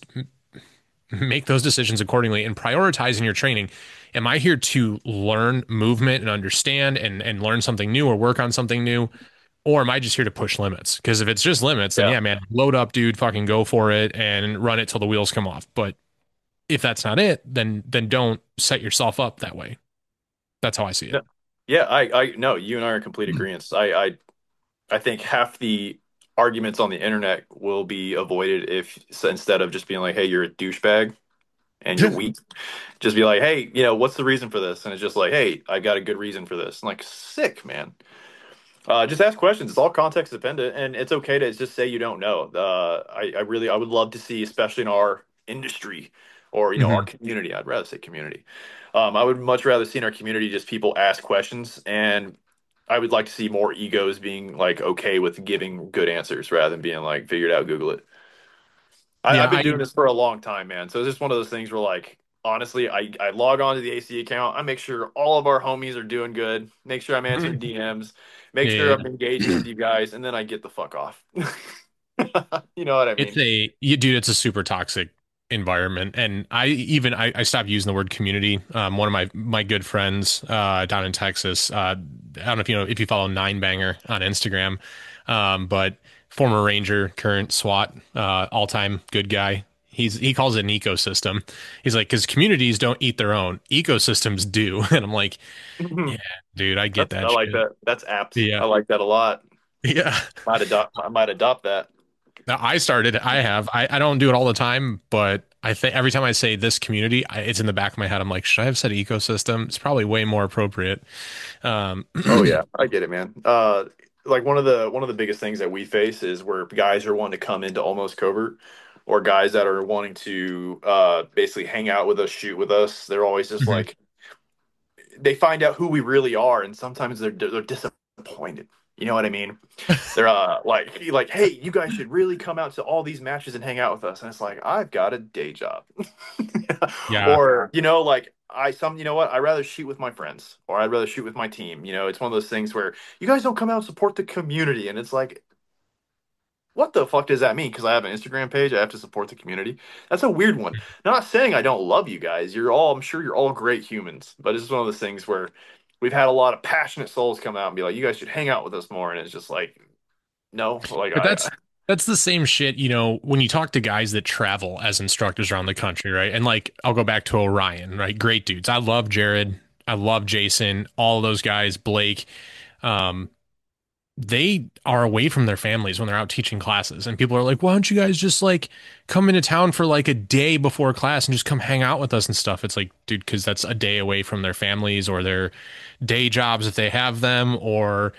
S1: make those decisions accordingly and prioritize in your training. Am I here to learn movement and understand and and learn something new or work on something new? Or am I just here to push limits? Because if it's just limits, then
S2: Yeah.
S1: yeah, man, load up, dude, fucking go for it and run it till the wheels come off. But if that's not it, then then don't set yourself up that way. That's how I see it.
S2: No. Yeah, I I no, you and I are in complete agreement. I I I think half the arguments on the internet will be avoided if so instead of just being like, "Hey, you're a douchebag and you're weak," just be like, "Hey, you know, what's the reason for this?" And it's just like, "Hey, I got a good reason for this." I'm like, sick, man. Uh, just ask questions. It's all context dependent, and it's okay to just say you don't know. Uh, I, I really, I would love to see, especially in our industry or you know our
S1: Mhm.
S2: community. I'd rather say community. Um, I would much rather see in our community just people ask questions, and I would like to see more egos being like okay with giving good answers rather than being like figured out, Google it. I,
S1: Yeah,
S2: I've been
S1: I
S2: doing this for a long time, man. So it's just one of those things where, like, honestly, I, I log on to the A C account. I make sure all of our homies are doing good. Make sure I'm answering D Ms. Make sure
S1: yeah,
S2: I'm engaging with you guys, and then I get the fuck off. You know what I
S1: it's
S2: mean?
S1: a you dude, it's a super toxic environment. And I even I, I stopped using the word community. Um, one of my my good friends uh down in Texas, uh, I don't know if you know if you follow Nine Banger on Instagram, um, but former Ranger, current SWAT, uh, all time good guy. He's he calls it an ecosystem. He's like, because communities don't eat their own, ecosystems do. And I'm like, yeah, dude, I get
S2: That's I
S1: that
S2: like
S1: shit.
S2: that. That's apt.
S1: Yeah.
S2: I like that a lot.
S1: Yeah.
S2: Might adopt. I might adopt that.
S1: Now I started, I have, I, I don't do it all the time, but I think every time I say this community, I, it's in the back of my head. I'm like, should I have said ecosystem? It's probably way more appropriate. Um,
S2: Oh yeah, I get it, man. Uh, like one of the one of the biggest things that we face is where guys are wanting to come into almost covert, or guys that are wanting to uh, basically hang out with us, shoot with us. They're always just
S1: mhm.
S2: like they find out who we really are, and sometimes they're they're disappointed. You know what I mean? They're uh like like, hey, you guys should really come out to all these matches and hang out with us. And it's like, I've got a day job.
S1: Yeah.
S2: Or, you know, like I some you know what, I'd rather shoot with my friends or I'd rather shoot with my team. You know, it's one of those things where you guys don't come out and support the community. And it's like, what the fuck does that mean? Because I have an Instagram page, I have to support the community. That's a weird one. Not saying I don't love you guys. You're all, I'm sure you're all great humans, but it's just one of those things where we've had a lot of passionate souls come out and be like, you guys should hang out with us more. And it's just like, no, like
S1: But
S2: I,
S1: that's that's the same shit, you know, when you talk to guys that travel as instructors around the country, right? And like I'll go back to Orion, right? Great dudes. I love Jared. I love Jason, all of those guys, Blake. Um, they are away from their families when they're out teaching classes. And people are like, why don't you guys just like come into town for like a day before class and just come hang out with us and stuff? It's like, dude, because that's a day away from their families or their day jobs if they have them, or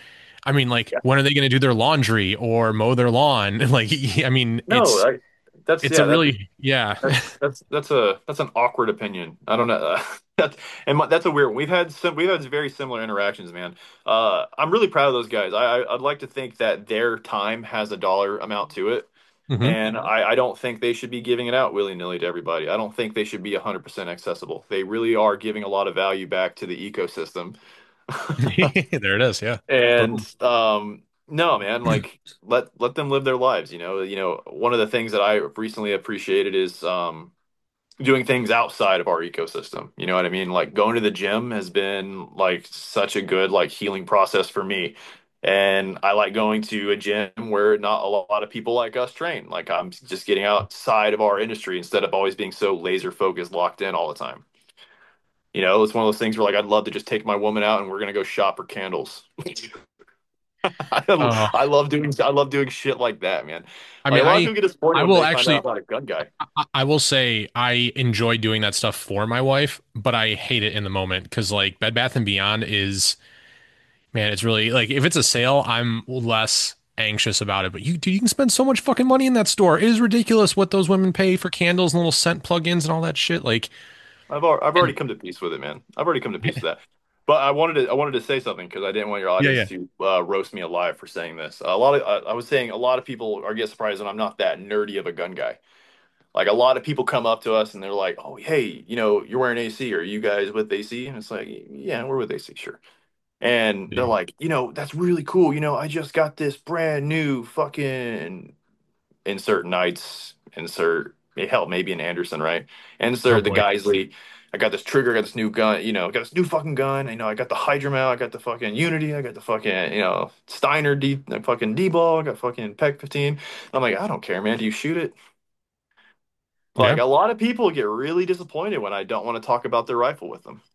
S1: I mean, like,
S2: Yeah.
S1: when are they going to do their laundry or mow their lawn? Like, I mean,
S2: No,
S1: it's
S2: I, that's
S1: it's a
S2: yeah, that's
S1: really yeah.
S2: that's that's that's a that's an awkward opinion. I don't know. That's and my, that's a weird one. We've had some we've had very similar interactions, man. Uh, I'm really proud of those guys. I, I I'd like to think that their time has a dollar amount to it.
S1: Hmm.
S2: And I, I don't think they should be giving it out willy-nilly to everybody. I don't think they should be one hundred percent accessible. They really are giving a lot of value back to the ecosystem.
S1: There it is. Yeah.
S2: And
S1: Boom.
S2: um no, man, like let let them live their lives, you know. You know, one of the things that I recently appreciated is um doing things outside of our ecosystem. You know what I mean? Like going to the gym has been like such a good like healing process for me. And I like going to a gym where not a lot of people like us train. Like I'm just getting outside of our industry instead of always being so laser focused, locked in all the time. You know, it's one of those things where like I'd love to just take my woman out and we're gonna go shop for candles. I,
S1: Oh,
S2: I love doing I love doing shit like that, man.
S1: I
S2: Like
S1: mean,
S2: a lot of
S1: I
S2: people get disappointed
S1: I
S2: when
S1: will
S2: they find out
S1: actually
S2: about a gun guy.
S1: I, I will say I enjoy doing that stuff for my wife, but I hate it in the moment because like Bed Bath and Beyond is man, it's really like if it's a sale, I'm less anxious about it. But you, dude, you can spend so much fucking money in that store. It is ridiculous what those women pay for candles and little scent plugins and all that shit. Like,
S2: I've al I've already
S1: and
S2: come to peace with it, man. I've already come to peace with that. But I wanted to I wanted to say something because I didn't want your
S1: yeah,
S2: audience
S1: yeah,
S2: to uh, roast me alive for saying this. A lot of I, I was saying a lot of people are get surprised that I'm not that nerdy of a gun guy. Like a lot of people come up to us and they're like, "Oh, hey, you know, you're wearing A C. Are you guys with A C?" And it's like, "Yeah, we're with A C, sure." And they're
S1: yeah.
S2: like, "You know, that's really cool. You know, I just got this brand new fucking insert Knights, insert help maybe an Anderson, right?
S1: Oh
S2: Insert the
S1: boy,
S2: Geisley. I got this trigger, I got this new gun, you know, I got this new fucking gun. You know, I got the Hydromel, I got the fucking Unity, I got the fucking, you know, Steiner D the fucking D-ball, I got fucking Peg fifteen. I'm like, I don't care, man. Do you shoot it? Like
S1: yeah.
S2: a lot of people get really disappointed when I don't want to talk about their rifle with them.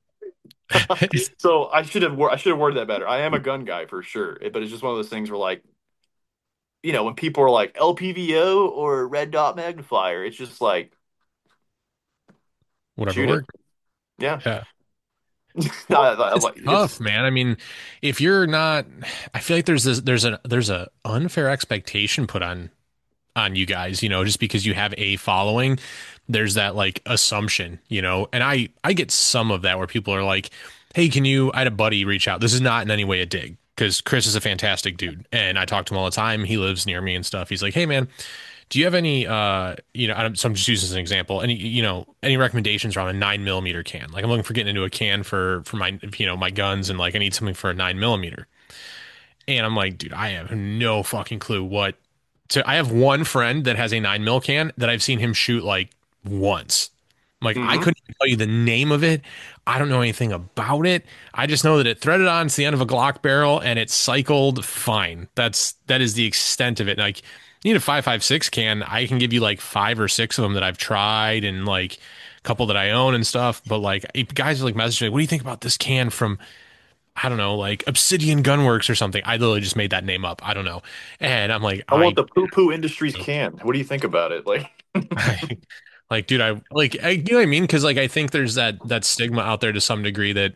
S2: So I should have wor- I should have worded that better. I am a gun guy for sure, but it's just one of those things where like you know, when people are like L P V O or red dot magnifier, it's just like
S1: Whatever
S2: shoot it.
S1: worked.
S2: Yeah.
S1: Yeah.
S2: I,
S1: Well,
S2: I,
S1: it's
S2: like
S1: tough,
S2: it's
S1: man. I mean, if you're not, I feel like there's this, there's a, there's a unfair expectation put on on you guys, you know, just because you have a following, there's that like assumption, you know, and I I get some of that where people are like, "Hey, can you?" I had a buddy reach out. This is not in any way a dig because Chris is a fantastic dude, and I talk to him all the time. He lives near me and stuff. He's like, "Hey, man, do you have any, uh, you know?" I'm, so I'm just using this as an example. Any, you know, any recommendations around a nine millimeter can? Like, I'm looking for getting into a can for for my, you know, my guns, and like I need something for a nine millimeter. And I'm like, dude, I have no fucking clue what to. I have one friend that has a nine mil can that I've seen him shoot like once. I'm like, I
S2: hmm
S1: couldn't even tell you the name of it. I don't know anything about it. I just know that it threaded on to the end of a Glock barrel and it cycled fine. That's that is the extent of it. Like, you need a five five six can. I can give you like five or six of them that I've tried and like a couple that I own and stuff. But like, guys are like messaging, like, what do you think about this can from I don't know, like Obsidian Gunworks or something. I literally just made that name up. I don't know. And I'm like,
S2: I want
S1: I,
S2: the poo poo industries can. What do you think about it? Like,
S1: I like, dude, I like, I, you know what I mean? Cause like, I think there's that, that stigma out there to some degree that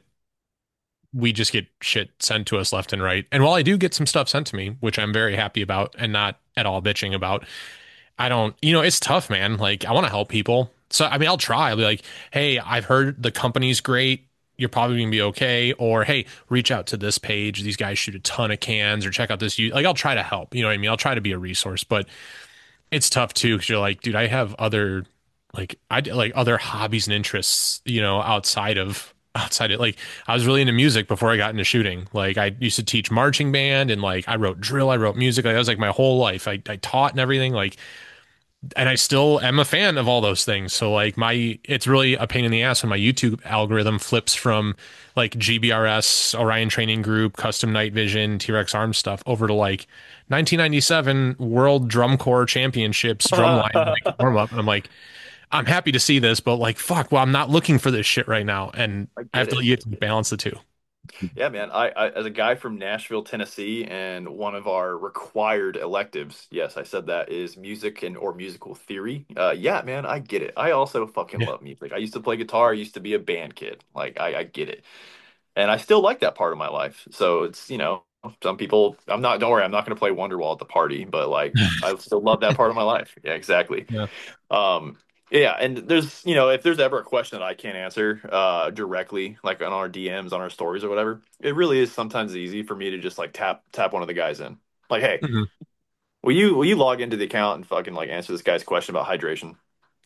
S1: we just get shit sent to us left and right. And while I do get some stuff sent to me, which I'm very happy about and not at all bitching about, I don't, you know, it's tough, man. Like, I want to help people. So, I mean, I'll try. I'll be like, hey, I've heard the company's great. You're probably gonna be okay. Or, hey, reach out to this page. These guys shoot a ton of cans, or check out this. Like, I'll try to help. You know what I mean? I'll try to be a resource, but it's tough too because you're like, dude, I have other, like, I like other hobbies and interests, you know, outside of outside of like I was really into music before I got into shooting. Like I used to teach marching band and like I wrote drill, I wrote music. Like, that was like my whole life. I, I taught and everything. Like and I still am a fan of all those things. So like my it's really a pain in the ass when my YouTube algorithm flips from like G B R S, Orion Training Group, Custom Night Vision, T-Rex Arms stuff over to like nineteen ninety-seven World Drum Corps Championships drumline like
S2: I
S1: warm up. And I'm like, I'm happy to see this, but like fuck, well, I'm not looking for this shit right now. And I have
S2: get
S1: to
S2: it.
S1: you have to balance the two.
S2: Yeah, man. I, I as a guy from Nashville, Tennessee, and one of our required electives, yes, I said that is music and or musical theory. Uh, yeah, man, I get it. I also fucking
S1: Yeah.
S2: love music. I used to play guitar. I used to be a band kid. Like I, I get it, and I still like that part of my life. So it's you know. Some people, I'm not, don't worry, I'm not going to play Wonderwall at the party, but like, I still love that part of my life. Yeah, exactly.
S1: Yeah.
S2: Um, yeah, and there's, you know, if there's ever a question that I can't answer uh directly, like on our D Ms, on our stories or whatever, it really is sometimes easy for me to just like tap tap one of the guys in. Like, hey,
S1: Mhm.
S2: will you will you log into the account and fucking like answer this guy's question about hydration?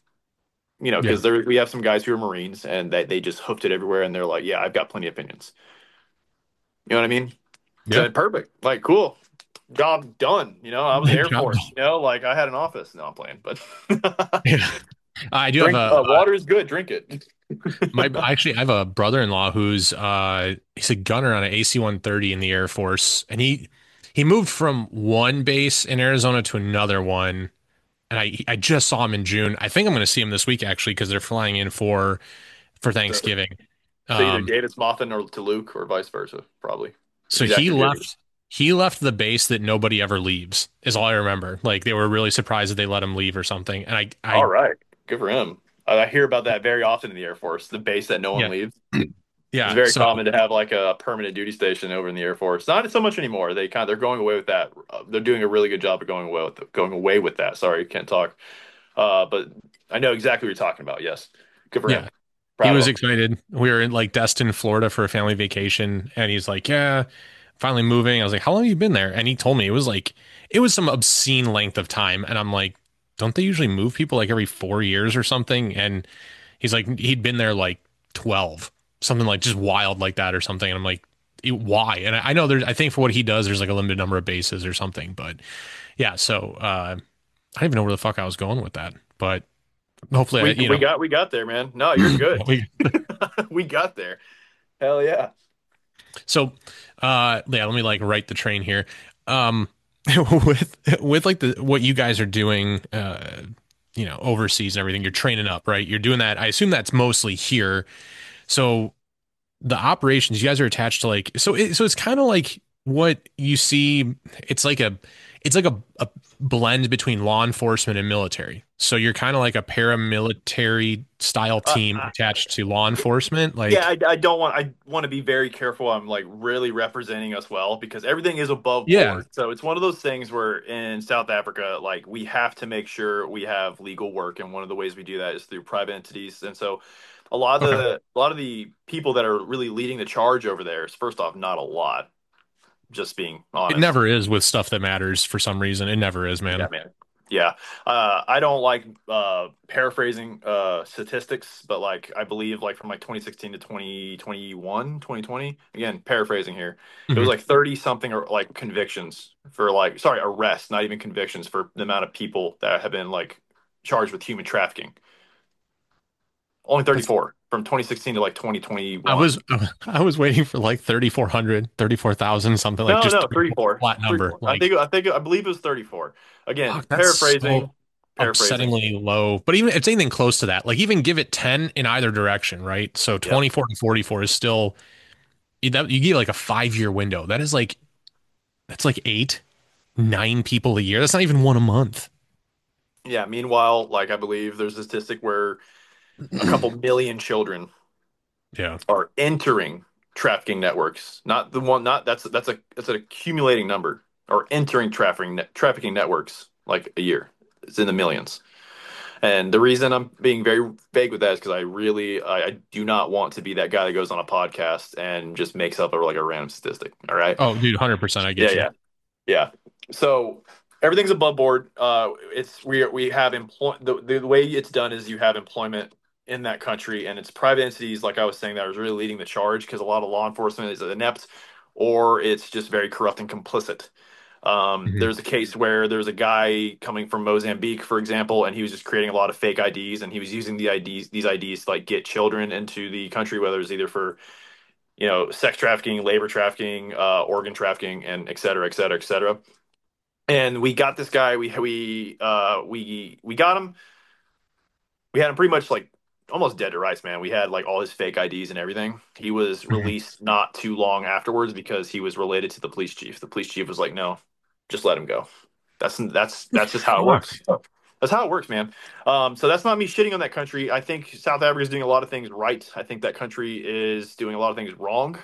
S2: You know,
S1: Yeah.
S2: because there we have some guys who are Marines and they they just hoofed it everywhere and they're like, yeah, I've got plenty of opinions. You know what I mean?
S1: Yeah.
S2: So perfect. Like, cool. Job done. You know, I was Air
S1: Job
S2: Force,
S1: done.
S2: you know, like I had an office. No, I'm playing, but
S1: Yeah. I do have
S2: drink
S1: a
S2: uh, water is good. Drink it.
S1: my actually I have a brother-in-law who's uh he's a gunner on an A C one thirty in the Air Force, and he he moved from one base in Arizona to another one, and I I just saw him in June. I think I'm going to see him this week actually because they're flying in for for
S2: So,
S1: Thanksgiving.
S2: so either
S1: Um,
S2: Davis Moffin or to Luke or vice versa, probably. If
S1: so
S2: he's
S1: he
S2: active duty.
S1: left he left the base that nobody ever leaves is all I remember. Like they were really surprised that they let him leave or something. And I
S2: All
S1: I
S2: right. Good for him. I I hear about that very often in the Air Force, the base that no one
S1: yeah
S2: leaves. It's
S1: yeah
S2: very
S1: so
S2: common to have like a permanent duty station over in the Air Force. Not so much anymore. They kind of they're going away with that. Uh, they're doing a really good job of going away with going away with that. Sorry, can't talk. Uh, but I know exactly what you're talking about. Yes, good for
S1: yeah
S2: him.
S1: he
S2: Proud of
S1: was
S2: him.
S1: excited. We were in like Destin, Florida for a family vacation, and he's like, "Yeah, finally moving." I was like, "How long have you been there?" And he told me it was like it was some obscene length of time, and I'm like, "Don't they usually move people like every four years or something?" And he's like, he'd been there like twelve, something like just wild like that or something. And I'm like, "E- why?" And I I know there's, I think for what he does, there's like a limited number of bases or something, but yeah. So uh, I don't even know where the fuck I was going with that, but hopefully, I,
S2: We
S1: you
S2: we
S1: know,
S2: got we got there, man. No, you're good.
S1: we
S2: We got there. Hell yeah.
S1: So, uh, yeah, let me like write the train here. Um, with with like the what you guys are doing, uh, you know, overseas and everything, you're training up, right? You're doing that. I assume that's mostly here. So the operations, you guys are attached to like, so it, so it's kind of like what you see. It's like a, it's like a, a blend between law enforcement and military. So you're kind of like a paramilitary style
S2: Uh,
S1: team
S2: I,
S1: attached to law enforcement.
S2: yeah,
S1: Like,
S2: I, I don't want I want to be very careful. I'm like really representing us well because everything is above
S1: yeah,
S2: board. So it's one of those things where in South Africa, like we have to make sure we have legal work, and one of the ways we do that is through private entities. And so a lot of
S1: okay.
S2: the a lot of the people that are really leading the charge over there is first off not a lot, just being
S1: It
S2: honest.
S1: never is with stuff that matters for some reason. It never is,
S2: Yeah,
S1: man.
S2: man. Yeah. Uh, I don't like uh, paraphrasing uh, statistics, but like I believe like from like twenty sixteen to twenty twenty-one, twenty twenty, again, paraphrasing here, it was
S1: Hmm.
S2: like thirty something or like convictions for like, sorry, arrests, not even convictions for the amount of people that have been like charged with human trafficking. Only
S1: That's
S2: thirty-four from twenty sixteen to like
S1: I was
S2: twenty twenty-one.
S1: I was waiting for like thirty-four hundred, thirty-four thousand, something like
S2: No,
S1: just
S2: no,
S1: thirty-four,
S2: thirty-four.
S1: flat number.
S2: thirty-four. I
S1: Like,
S2: think I think I believe it was thirty-four. Again,
S1: fuck, that's
S2: paraphrasing,
S1: so
S2: paraphrasing.
S1: upsettingly low. But even if it's anything close to that, like even give it ten in either direction, right? So
S2: Yep.
S1: twenty-four to forty-four is still you that you give like a five year window. That is like that's like eight, nine people a year. That's not even one a month.
S2: Yeah. Meanwhile, like I believe there's a statistic where a couple million children
S1: Yeah.
S2: are entering trafficking networks. Not the one. Not that's that's a that's an accumulating number. Or entering trafficking net, trafficking networks like a year. It's in the millions. And the reason I'm being very vague with that is because I really I, I do not want to be that guy that goes on a podcast and just makes up a, like a random statistic. All right.
S1: Oh, dude, one hundred percent. I
S2: Yeah.
S1: get you.
S2: Yeah. Yeah. So everything's above board. Uh, it's we we have employ the, the way it's done is you have employment in that country, and it's private entities, like I was saying, that is really leading the charge because a lot of law enforcement is inept, or it's just very corrupt and complicit. Um,
S1: Mhm.
S2: there's a case where there's a guy coming from Mozambique, for example, and he was just creating a lot of fake I Ds, and he was using the I Ds, these I Ds, to like get children into the country, whether it's either for you know sex trafficking, labor trafficking, uh, organ trafficking, and et cetera, et cetera, et cetera. And we got this guy. We we uh we we got him. We had him pretty much like almost dead to rights, man. We had like all his fake I Ds and everything. He was
S1: Mhm.
S2: released not too long afterwards because he was related to the police chief. The police chief was like, "No, just let him go." That's that's that's just how it
S1: Fuck.
S2: works. That's how it works, man. Um, so that's not me shitting on that country. I think South Africa is doing a lot of things right. I think that country is doing a lot of things wrong.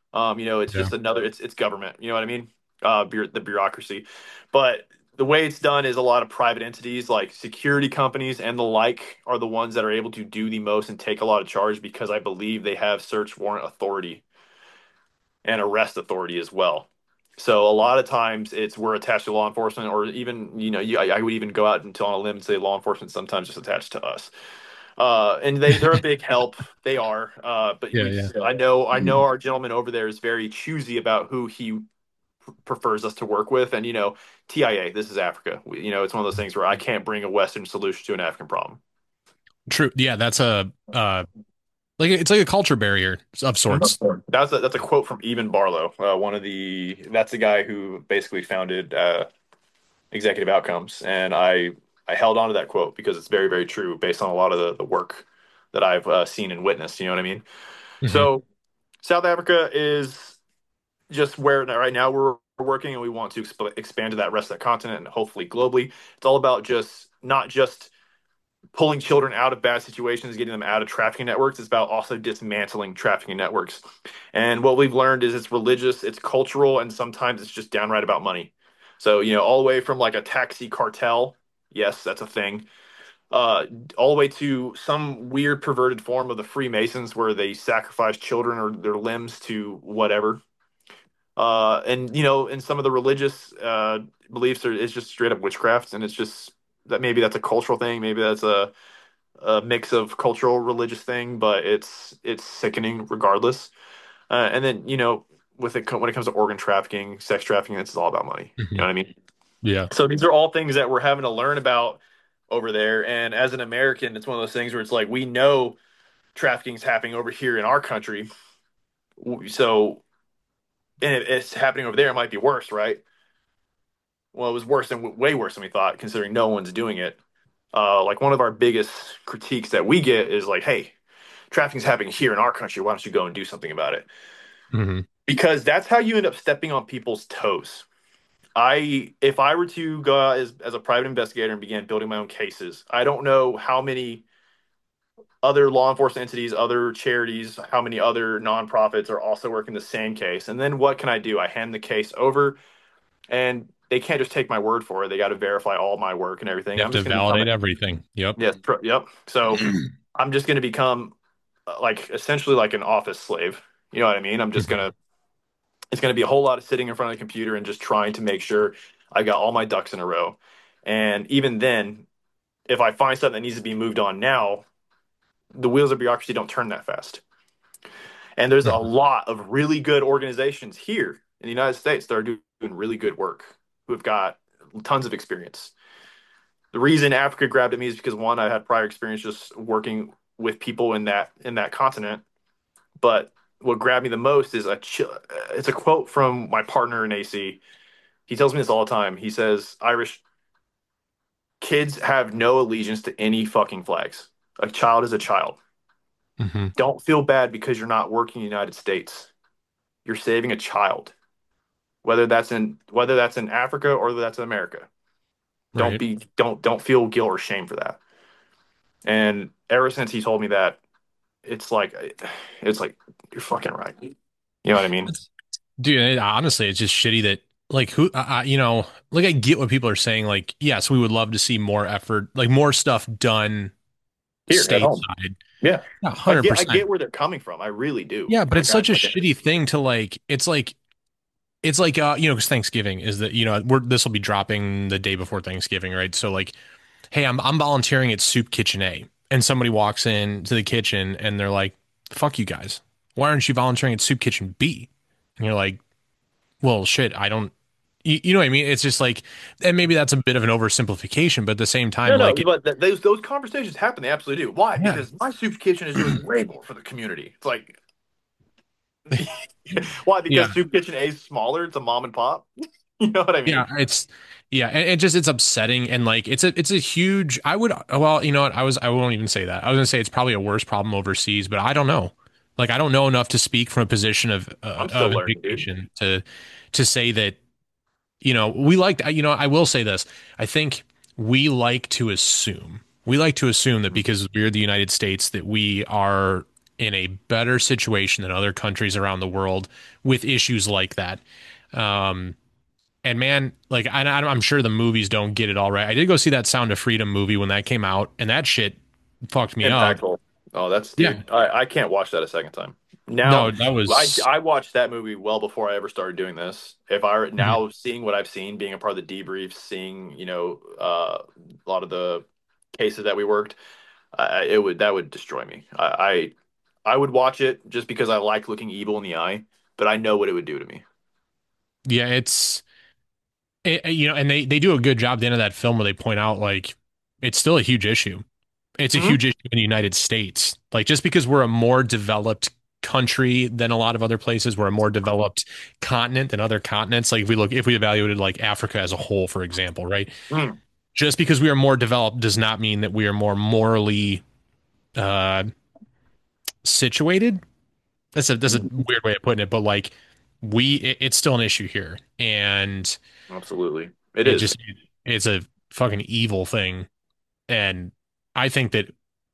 S2: Um, you know, it's
S1: Yeah.
S2: just another. It's it's government. You know what I mean? Uh, bu- the bureaucracy, but the way it's done is a lot of private entities like security companies and the like are the ones that are able to do the most and take a lot of charge because I believe they have search warrant authority and arrest authority as well. So a lot of times it's we're attached to law enforcement, or even you know, you, I, I would even go out and tell on a limb and say law enforcement sometimes just attached to us. Uh, and they they're a big help. They are. Uh, but
S1: Yeah,
S2: we
S1: yeah.
S2: I know I know our gentleman over there is very choosy about who he pr- prefers us to work with. And you know, T I A, this is Africa. We, you know, it's one of those things where I can't bring a Western solution to an African problem.
S1: True. Yeah, that's a uh like it's like a culture barrier of sorts.
S2: Mhm. That's a that's a quote from Eben Barlow, uh, one of the that's the guy who basically founded uh, Executive Outcomes, and I I held on to that quote because it's very very true based on a lot of the, the work that I've uh, seen and witnessed. You know what I mean?
S1: Hmm.
S2: So South Africa is just where right now we're working, and we want to exp- expand to that rest of that continent and hopefully globally. It's all about just not just pulling children out of bad situations, getting them out of trafficking networks. It's about also dismantling trafficking networks. And what we've learned is it's religious, it's cultural, and sometimes it's just downright about money. So, you know, all the way from like a taxi cartel, yes, that's a thing, uh, all the way to some weird perverted form of the Freemasons where they sacrifice children or their limbs to whatever. Uh, and you know, in some of the religious uh, beliefs, are, it's just straight up witchcraft, and it's just that maybe that's a cultural thing, maybe that's a a mix of cultural religious thing, but it's it's sickening regardless. Uh, and then you know, with it when it comes to organ trafficking, sex trafficking, it's all about money. You
S1: Hmm.
S2: know what I mean?
S1: Yeah.
S2: So these are all things that we're having to learn about over there. And as an American, it's one of those things where it's like we know trafficking is happening over here in our country, so and it, it's happening over there. It might be worse, right? Well, it was worse than way worse than we thought, considering no one's doing it. Uh, like one of our biggest critiques that we get is like, "Hey, trafficking's happening here in our country. Why don't you go and do something about it?"
S1: Hmm.
S2: Because that's how you end up stepping on people's toes. I, if I were to go out as, as a private investigator and begin building my own cases, I don't know how many other law enforcement entities, other charities, how many other nonprofits are also working the same case. And then what can I do? I hand the case over, and they can't just take my word for it. They got to verify all my work and everything.
S1: You have
S2: I'm
S1: to
S2: just going to become
S1: validate
S2: a
S1: everything. Yep.
S2: yes, pro, yep. So I'm just going to become uh, like essentially like an office slave. You know what I mean? I'm just
S1: Mhm.
S2: gonna it's gonna be a whole lot of sitting in front of the computer and just trying to make sure I got all my ducks in a row. And even then, if I find something that needs to be moved on now, the wheels of bureaucracy don't turn that fast. And there's a
S1: Mhm.
S2: lot of really good organizations here in the United States that are doing really good work, who have got tons of experience. The reason Africa grabbed at me is because one, I had prior experience just working with people in that in that continent. But what grabbed me the most is a ch- it's a quote from my partner in A C. He tells me this all the time. He says, "Irish kids have no allegiance to any fucking flags. A child is a child.
S1: Mhm.
S2: Don't feel bad because you're not working in the United States. You're saving a child, whether that's in whether that's in Africa or whether that's in America. Don't
S1: Right.
S2: be don't don't feel guilt or shame for that." And ever since he told me that, it's like it's like you're fucking right. You know what I mean?
S1: It's, dude, it, honestly, it's just shitty that like who uh, uh, you know, like I get what people are saying. Like, yes, we would love to see more effort, like more stuff done
S2: Here at home.
S1: stateside.
S2: Yeah.
S1: Yeah,
S2: I
S1: hundred
S2: get I
S1: percent.
S2: get where they're coming from. I really do.
S1: Yeah, but it's
S2: Like I,
S1: such a
S2: I get it.
S1: shitty thing to like. It's like it's like uh you know, because Thanksgiving is that you know we're this will be dropping the day before Thanksgiving, right? So like, hey, I'm I'm volunteering at Soup Kitchen A, and somebody walks in to the kitchen and they're like, "Fuck you guys, why aren't you volunteering at Soup Kitchen B?" And you're like, "Well, shit, I don't." You, you know what I mean? It's just like, and maybe that's a bit of an oversimplification, but at the same time,
S2: No, no,
S1: like, it,
S2: but th those those conversations happen. They absolutely do. Why?
S1: yeah,
S2: Because my soup kitchen is doing way more for the community. It's like, why?
S1: yeah,
S2: Because soup kitchen A is smaller. It's a mom and pop. You know what I
S1: yeah,
S2: mean?
S1: it's yeah, and it just it's upsetting, and like it's a it's a huge. I would well, you know what? I was I won't even say that. I was gonna say it's probably a worse problem overseas, but I don't know. Like I don't know enough to speak from a position of uh,
S2: I'm still
S1: of
S2: learning, dude.
S1: indignation to to say that you know we like you know I will say this. I think we like to assume we like to assume that because we're the United States that we are. in a better situation than other countries around the world with issues like that. Um, and man, like I, I'm sure the movies don't get it all right. I did go see that Sound of Freedom movie when that came out, and that shit fucked me up.
S2: Impactful. Oh, that's
S1: Yeah,
S2: dude. I, I can't watch that a second time. Now,
S1: no, that
S2: I
S1: was
S2: I watched that movie well before I ever started doing this. If I
S1: mhm.
S2: now seeing what I've seen, being a part of the debrief, seeing you know uh, a lot of the cases that we worked, I, it would that would destroy me. I, I I would watch it just because I like looking evil in the eye, but I know what it would do to me.
S1: Yeah, it's it, you know, and they they do a good job at the end of that film where they point out like it's still a huge issue. It's a
S2: Hmm.
S1: huge issue in the United States. Like just because we're a more developed country than a lot of other places, we're a more developed continent than other continents. Like if we look, if we evaluated like Africa as a whole, for example, right?
S2: Mm.
S1: Just because we are more developed does not mean that we are more morally uh, situated. That's a that's a weird way of putting it, but like we, it, it's still an issue here, and
S2: Absolutely, it
S1: it
S2: is.
S1: just it's a fucking evil thing. And I think that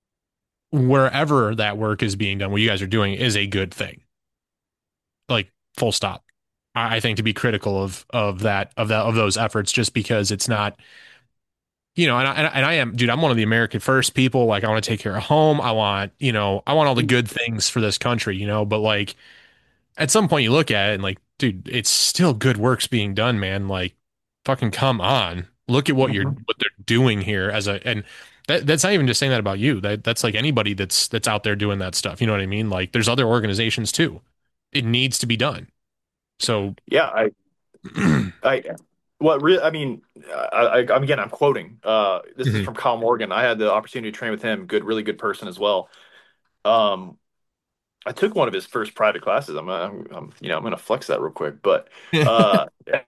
S1: wherever that work is being done, what you guys are doing is a good thing. Like full stop. I, I think to be critical of of that of that of those efforts just because it's not, you know, and I, and I am, dude, I'm one of the American first people. Like I want to take care of home. I want, you know, I want all the good things for this country, you know, but like at some point you look at it and like, dude, it's still good works being done, man. Like fucking come on. Look at what you're
S2: Mhm.
S1: what they're doing here as a and that that's not even just saying that about you. That that's like anybody that's that's out there doing that stuff. You know what I mean? Like there's other organizations too. It needs to be done. So
S2: Yeah, I I what re I mean, I, I I'm again I'm quoting. Uh, this is
S1: Mhm.
S2: from Kyle Morgan. I had the opportunity to train with him. Good, really good person as well. Um, I took one of his first private classes. I'm, I'm, I'm you know I'm gonna flex that real quick, but uh,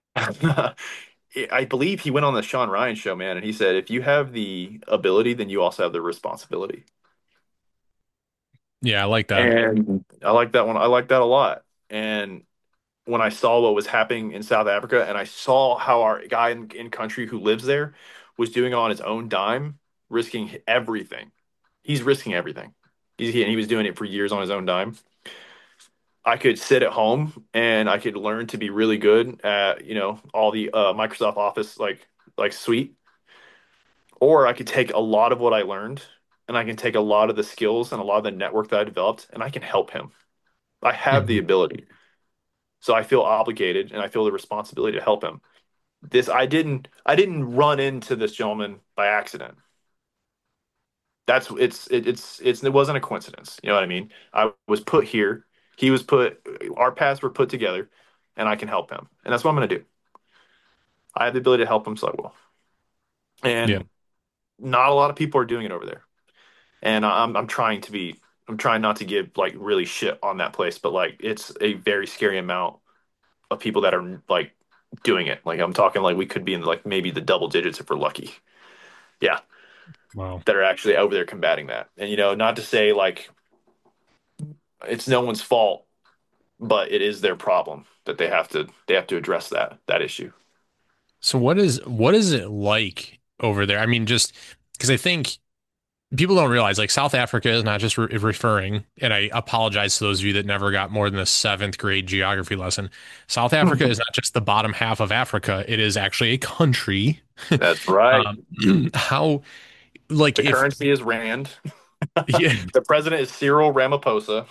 S2: I believe he went on the Sean Ryan show, man, and he said if you have the ability, then you also have the responsibility.
S1: Yeah, I like that.
S2: And I like that one. I like that a lot. And when I saw what was happening in South Africa and I saw how our guy in, in country who lives there was doing it on his own dime, risking everything. He's risking everything. He's, he, and he was doing it for years on his own dime. I could sit at home and I could learn to be really good at, you know, all the uh, Microsoft Office like like suite, or I could take a lot of what I learned and I can take a lot of the skills and a lot of the network that I developed and I can help him. I have the
S1: Mhm.
S2: ability. So I feel obligated and I feel the responsibility to help him. This I didn't I didn't run into this gentleman by accident. That's it's it, it's it's it wasn't a coincidence. You know what I mean? I was put here. He was put. Our paths were put together, and I can help him. And that's what I'm going to do. I have the ability to help him, so I will.
S1: Yeah.
S2: And not a lot of people are doing it over there. And I'm I'm trying to be. I'm trying not to give like really shit on that place, but like it's a very scary amount of people that are like doing it. Like I'm talking like we could be in like maybe the double digits if we're lucky. Yeah,
S1: Wow.
S2: that are actually over there combating that. And you know, not to say like it's no one's fault, but it is their problem that they have to they have to address that that issue.
S1: So what is what is it like over there? I mean, just because I think people don't realize like South Africa is not just re- referring, and I apologize to those of you that never got more than a seventh grade geography lesson. South Africa is not just the bottom half of Africa; it is actually a country.
S2: That's right.
S1: Um, how like
S2: The
S1: if
S2: currency is rand.
S1: yeah,
S2: The president is Cyril Ramaphosa.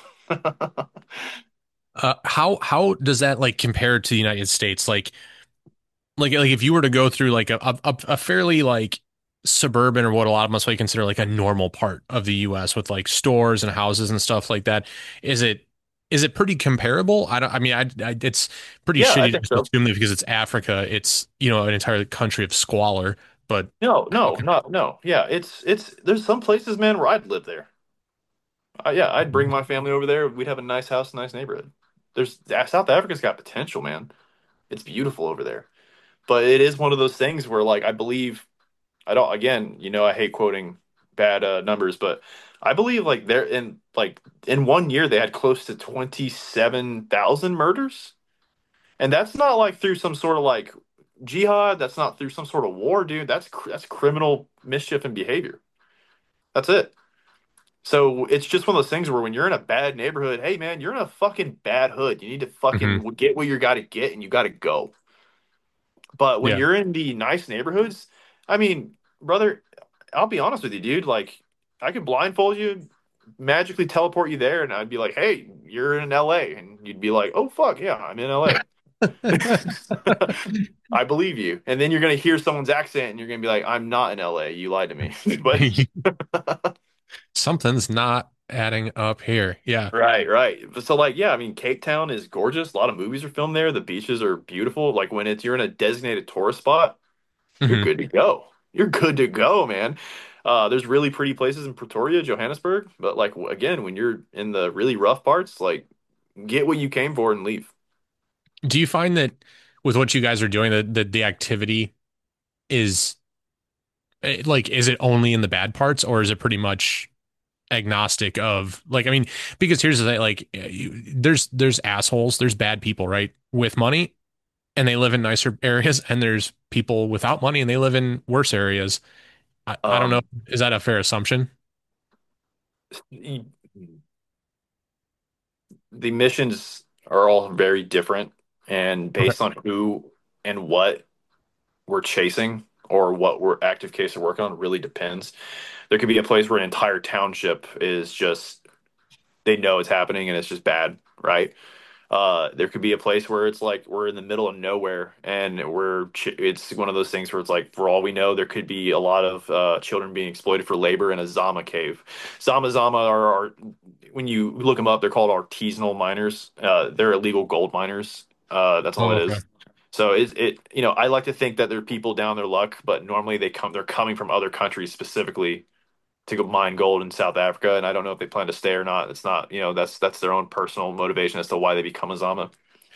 S1: uh, how how does that like compare to the United States? Like like like if you were to go through like a a, a fairly like suburban or what a lot of us might consider like a normal part of the U S with like stores and houses and stuff like that, is it is it pretty comparable? I don't. I mean, I, I it's pretty
S2: Yeah, I
S1: shitty to
S2: think
S1: just
S2: so.
S1: assume that because it's Africa, it's you know an entire country of squalor. But
S2: No,
S1: how
S2: no,
S1: can,
S2: not no. Yeah, it's it's there's some places, man, where I'd live there. Uh, yeah, I'd bring my family over there. We'd have a nice house, nice neighborhood. There's South Africa's got potential, man. It's beautiful over there. But it is one of those things where like I believe I don't again, you know, I hate quoting bad uh, numbers, but I believe like they're in like in one year they had close to twenty-seven thousand murders. And that's not like through some sort of like jihad, that's not through some sort of war, dude. That's cr- that's criminal mischief and behavior. That's it. So it's just one of those things where when you're in a bad neighborhood, hey man, you're in a fucking bad hood. You need to
S1: Hmm.
S2: fucking get what you got to get and you got to go. But when
S1: Yeah.
S2: you're in the nice neighborhoods, I mean, brother, I'll be honest with you, dude. Like, I could blindfold you, magically teleport you there, and I'd be like, "Hey, you're in L A," and you'd be like, "Oh fuck, yeah, I'm in L A." I believe you. And then you're gonna hear someone's accent, and you're gonna be like, "I'm not in L A. You lied to me." But
S1: Something's not adding up here. Yeah.
S2: right, right. So like, yeah, I mean, Cape Town is gorgeous. A lot of movies are filmed there. The beaches are beautiful. Like when it's you're in a designated tourist spot, you're
S1: Hmm.
S2: good to go. You're good to go, man. Uh, there's really pretty places in Pretoria, Johannesburg, but like w- again, when you're in the really rough parts, like get what you came for and leave.
S1: Do you find that with what you guys are doing, that the, the activity is eh, like, is it only in the bad parts, or is it pretty much agnostic of like, I mean, because here's the thing, like, eh, you, there's there's assholes, there's bad people, right, with money, and they live in nicer areas, and there's people without money and they live in worse areas. I, I don't know.
S2: Um,
S1: Is that a fair assumption?
S2: y- the missions are all very different, and
S1: Okay.
S2: based on who and what we're chasing or what we're active case we're working on really depends. There could be a place where an entire township is just they know it's happening and it's just bad, right? Uh, there could be a place where it's like we're in the middle of nowhere and we're ch it's one of those things where it's like for all we know there could be a lot of uh, children being exploited for labor in a Zama cave. Zama Zama are, are when you look them up, they're called artisanal miners. Uh, they're illegal gold miners. Uh, that's all
S1: Oh,
S2: it
S1: okay.
S2: is. So it, it you know I like to think that they're people down their luck, but normally they come they're coming from other countries specifically to go mine gold in South Africa, and I don't know if they plan to stay or not. It's not, you know, that's that's their own personal motivation as to why they become a Zama.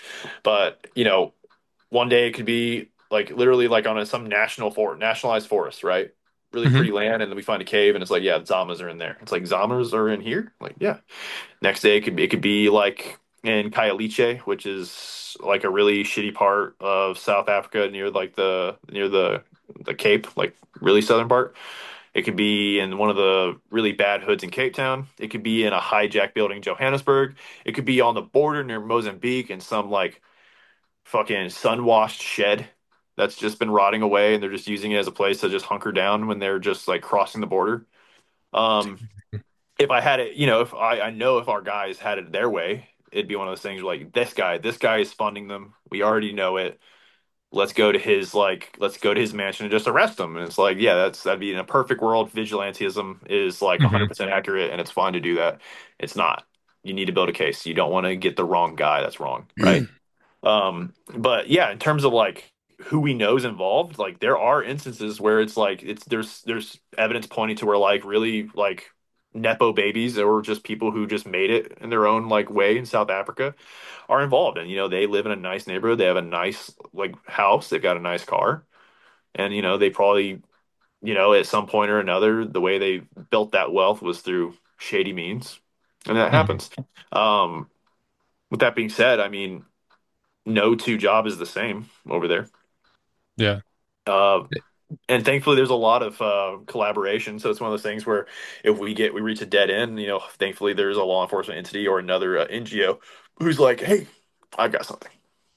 S2: But you know, one day it could be like literally like on a, some national for nationalized forest, right? Really
S1: Hmm.
S2: pretty land, and then we find a cave, and it's like, yeah, Zamas are in there. It's like Zamas are in here, like yeah. Next day it could be it could be like in Khayelitsha, which is like a really shitty part of South Africa near like the near the the Cape, like really southern part. It could be in one of the really bad hoods in Cape Town. It could be in a hijack building in Johannesburg. It could be on the border near Mozambique in some like fucking sun-washed shed that's just been rotting away and they're just using it as a place to just hunker down when they're just like crossing the border. Um, if I had it, you know, if I, I know if our guys had it their way, it'd be one of those things where like this guy, this guy is funding them. We already know it. Let's go to his like let's go to his mansion and just arrest him. And it's like, yeah, that's that'd be in a perfect world. Vigilantism is like
S1: Hmm.
S2: one hundred percent accurate and it's fine to do that. It's not. You need to build a case. You don't want to get the wrong guy. That's wrong, right? Um, but yeah, in terms of like who we know is involved, like there are instances where it's like it's there's there's evidence pointing to where like really like nepo babies or just people who just made it in their own like way in South Africa are involved. And you know, they live in a nice neighborhood, they have a nice like house, they've got a nice car, and you know, they probably, you know, at some point or another, the way they built that wealth was through shady means. And that
S1: Hmm.
S2: happens. Um, with that being said, I mean, no two job is the same over there.
S1: Yeah.
S2: Uh, and thankfully, there's a lot of uh, collaboration. So it's one of those things where if we get we reach a dead end, you know, thankfully there's a law enforcement entity or another uh, N G O who's like, "Hey, I've got something."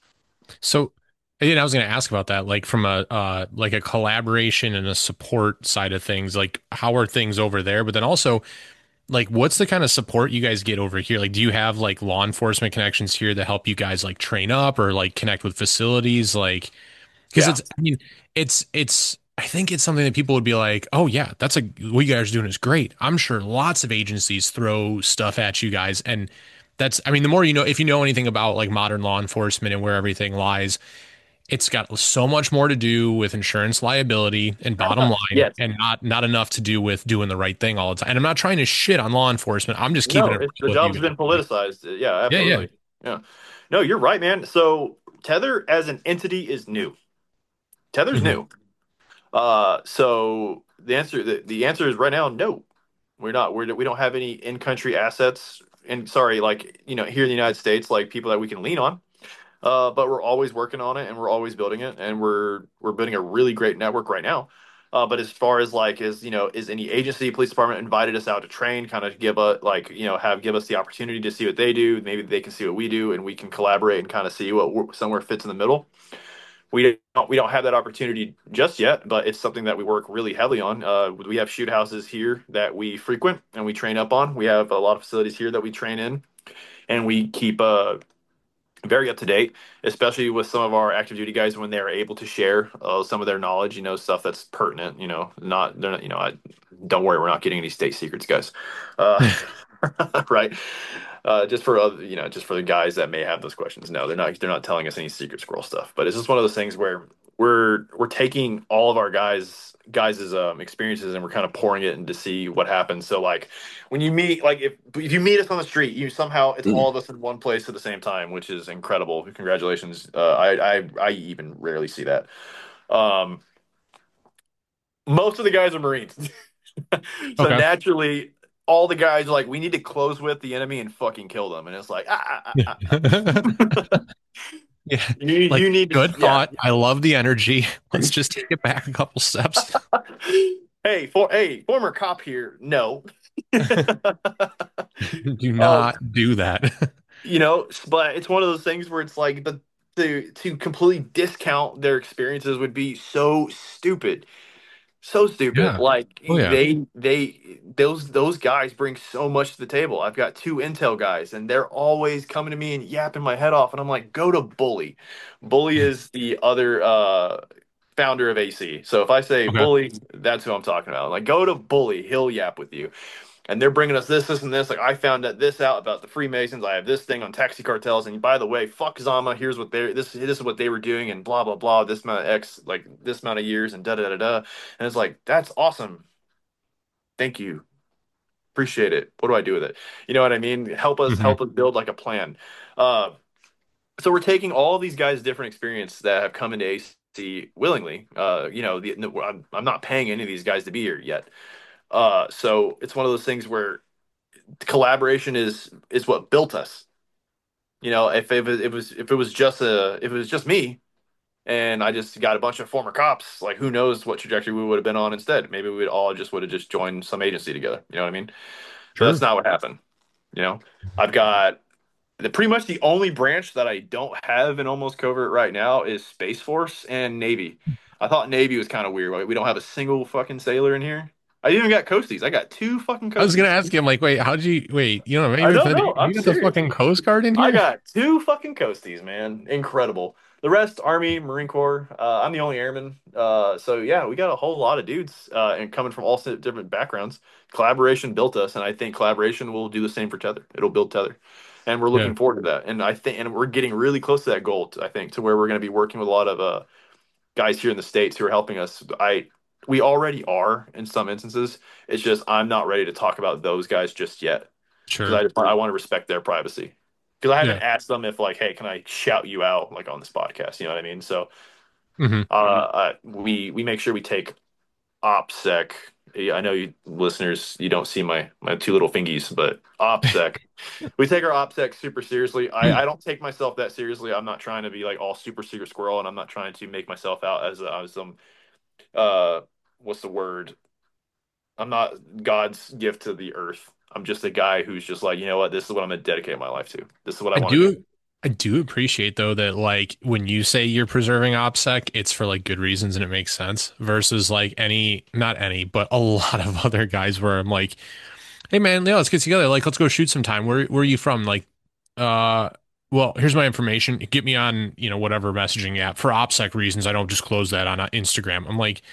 S1: So, you know, I was going to ask about that, like from a uh, like a collaboration and a support side of things. Like, how are things over there? But then also, like, what's the kind of support you guys get over here? Like, do you have like law enforcement connections here that help you guys like train up or like connect with facilities? Like, because
S2: Yeah.
S1: it's, I mean, it's, it's, I think it's something that people would be like, oh, yeah, that's a, what you guys are doing is great. I'm sure lots of agencies throw stuff at you guys. And that's, I mean, the more you know, if you know anything about like modern law enforcement and where everything lies, it's got so much more to do with insurance liability and bottom line
S2: Yes.
S1: and not not enough to do with doing the right thing all the time. And I'm not trying to shit on law enforcement. I'm just keeping
S2: No,
S1: it
S2: it, the
S1: real with you
S2: job's
S1: guys.
S2: been
S1: Like,
S2: politicized. Yeah,
S1: yeah, yeah.
S2: absolutely. Yeah. No, you're right, man. So Tether as an entity is new. Tether's
S1: Hmm.
S2: new. Uh, so the answer the, the answer is right now no. We're not we're, we don't have any in-country assets and sorry, like, you know, here in the United States, like people that we can lean on. Uh, but we're always working on it and we're always building it and we're we're building a really great network right now. Uh, but as far as like, is you know, is any agency, police department invited us out to train, kind of give a like, you know, have give us the opportunity to see what they do. Maybe they can see what we do, and we can collaborate and kind of see what somewhere fits in the middle. We don't we don't have that opportunity just yet, but it's something that we work really heavily on. Uh, we have shoot houses here that we frequent and we train up on. We have a lot of facilities here that we train in, and we keep uh, very up to date, especially with some of our active duty guys when they're able to share uh, some of their knowledge. You know, stuff that's pertinent. You know, not they're not. You know, I, don't worry, we're not getting any state secrets, guys. Uh, right? Uh, just for other, you know, just for the guys that may have those questions. No, they're not. They're not telling us any secret squirrel stuff. But it's just one of those things where we're we're taking all of our guys guys' um, experiences and we're kind of pouring it in to see what happens. So like when you meet, like if if you meet us on the street, you somehow it's all of us in one place at the same time, which is incredible. Congratulations. Uh, I I I even rarely see that. Um, most of the guys are Marines. So
S1: Okay.
S2: naturally, all the guys are like, we need to close with the enemy and fucking kill them. And it's like, ah, ah, ah, ah, ah.
S1: Yeah.
S2: You,
S1: Like,
S2: you need to,
S1: good
S2: yeah.
S1: thought. I love the energy. Let's just take it back a couple steps.
S2: Hey, for hey, former cop here. No.
S1: Do
S2: Um,
S1: not do that.
S2: you know, but it's one of those things where it's like the to to completely discount their experiences would be so stupid. So stupid.
S1: Yeah.
S2: Like
S1: Oh yeah.
S2: they they those those guys bring so much to the table. I've got two intel guys and they're always coming to me and yapping my head off and I'm like, "Go to Bully." Bully is the other uh founder of A C. So if I say
S1: Okay.
S2: Bully, that's who I'm talking about. Like go to Bully, he'll yap with you. And they're bringing us this, this, and this. Like I found out this out about the Freemasons. I have this thing on taxi cartels. And by the way, fuck Zama. Here's what they this this is what they were doing, and blah blah blah. This amount of X, like this amount of years, and da da da da. And it's like that's awesome. Thank you, appreciate it. What do I do with it? You know what I mean? Help us
S1: Hmm.
S2: help us build like a plan. Uh, so we're taking all these guys' different experience that have come into A C willingly. Uh, you know, the, no, I'm I'm not paying any of these guys to be here yet. Uh, so it's one of those things where collaboration is is what built us. You know, if it was, it was if it was just a if it was just me and I just got a bunch of former cops, like who knows what trajectory we would have been on instead? Maybe we'd all just would have just joined some agency together. You know what I mean? But that's
S1: True.
S2: not what happened. You know, I've got the pretty much the only branch that I don't have in almost covert right now is Space Force and Navy. I thought Navy was kind of weird. Like, we don't have a single fucking sailor in here. I even got coasties. I got two fucking
S1: I was gonna
S2: coasties.
S1: ask him like, wait, how'd you wait? You know,
S2: I
S1: maybe
S2: don't
S1: the,
S2: know. I'm
S1: you got the
S2: serious.
S1: fucking Coast Guard in
S2: I
S1: here?
S2: got two fucking coasties, man. Incredible. The rest, Army, Marine Corps. Uh, I'm the only airman. Uh, so yeah, we got a whole lot of dudes, uh, and coming from all si- different backgrounds. Collaboration built us, and I think collaboration will do the same for Tether. It'll build Tether, and we're
S1: Yeah.
S2: looking forward to that. And I think, and we're getting really close to that goal. I think to where we're going to be working with a lot of uh, guys here in the States who are helping us. I we already are in some instances. It's just I'm not ready to talk about those guys just yet because
S1: Sure.
S2: I I want to respect their privacy. Because I haven't
S1: Yeah.
S2: asked them if like, hey, can I shout you out like on this podcast? You know what I mean? So
S1: Hmm.
S2: uh, uh we we make sure we take OPSEC. I know you listeners, you don't see my my two little fingies, but OPSEC. We take our OPSEC super seriously. I I don't take myself that seriously. I'm not trying to be like all super secret squirrel, and I'm not trying to make myself out as a, as some uh what's the word? I'm not God's gift to the earth. I'm just a guy who's just like, you know what, this is what I'm gonna dedicate my life to. This is what I
S1: I
S2: want to do.
S1: do I do appreciate though that like when you say you're preserving OPSEC, it's for like good reasons and it makes sense versus like any not any, but a lot of other guys where I'm like, hey man, yeah, let's get together. Like let's go shoot sometime. Where where are you from? Like, uh well, here's my information. Get me on, you know, whatever messaging app. For OPSEC reasons, I don't disclose that on uh, Instagram. I'm like,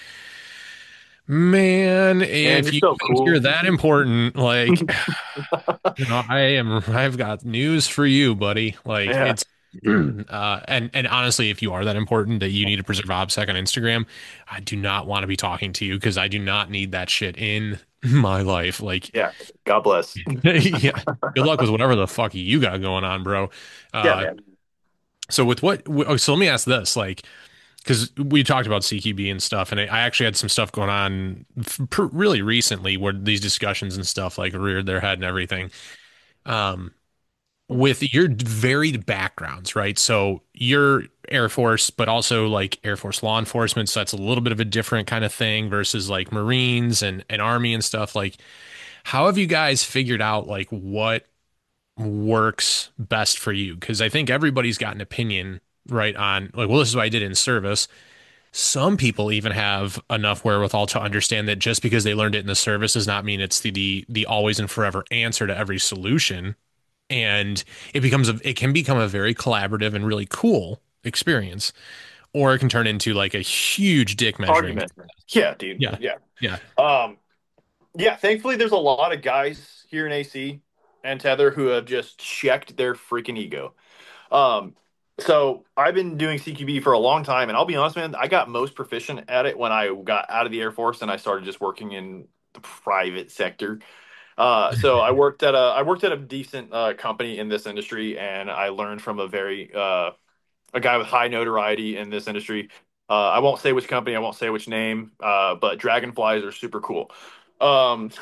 S1: man,
S2: Man,
S1: if
S2: you're
S1: you
S2: so
S1: think you're
S2: cool.
S1: that important, like you know, I am. I've got news for you, buddy. Like
S2: Yeah.
S1: it's, uh, and and honestly, if you are that important that you need to preserve OPSEC on Instagram, I do not want to be talking to you because I do not need that shit in my life. Like,
S2: Yeah. God bless.
S1: yeah, good luck with whatever the fuck you got going on, bro.
S2: Yeah,
S1: Uh,
S2: man.
S1: so with what? oh, So let me ask this, like, because we talked about C Q B and stuff, and I, I actually had some stuff going on f- pr- really recently where these discussions and stuff like reared their head and everything. Um, with your varied backgrounds, right? So you're Air Force, but also like Air Force law enforcement. So that's a little bit of a different kind of thing versus like Marines and, and Army and stuff. Like, how have you guys figured out like what works best for you? Because I think everybody's got an opinion, right? On like, well, this is what I did in service. Some people even have enough wherewithal to understand that just because they learned it in the service does not mean it's the the, the always and forever answer to every solution. And it becomes a it can become a very collaborative and really cool experience, or it can turn into like a huge dick measuring.
S2: Argument. Yeah, dude.
S1: Yeah,
S2: Yeah.
S1: yeah,
S2: Um, yeah, thankfully there's a lot of guys here in A C and Tether who have just checked their freaking ego. Um, so I've been doing C Q B for a long time, and I'll be honest, man, I got most proficient at it when I got out of the Air Force and I started just working in the private sector. Uh, so I worked at a I worked at a decent uh, company in this industry, and I learned from a very uh, a guy with high notoriety in this industry. Uh, I won't say which company, I won't say which name, uh, but dragonflies are super cool. Um,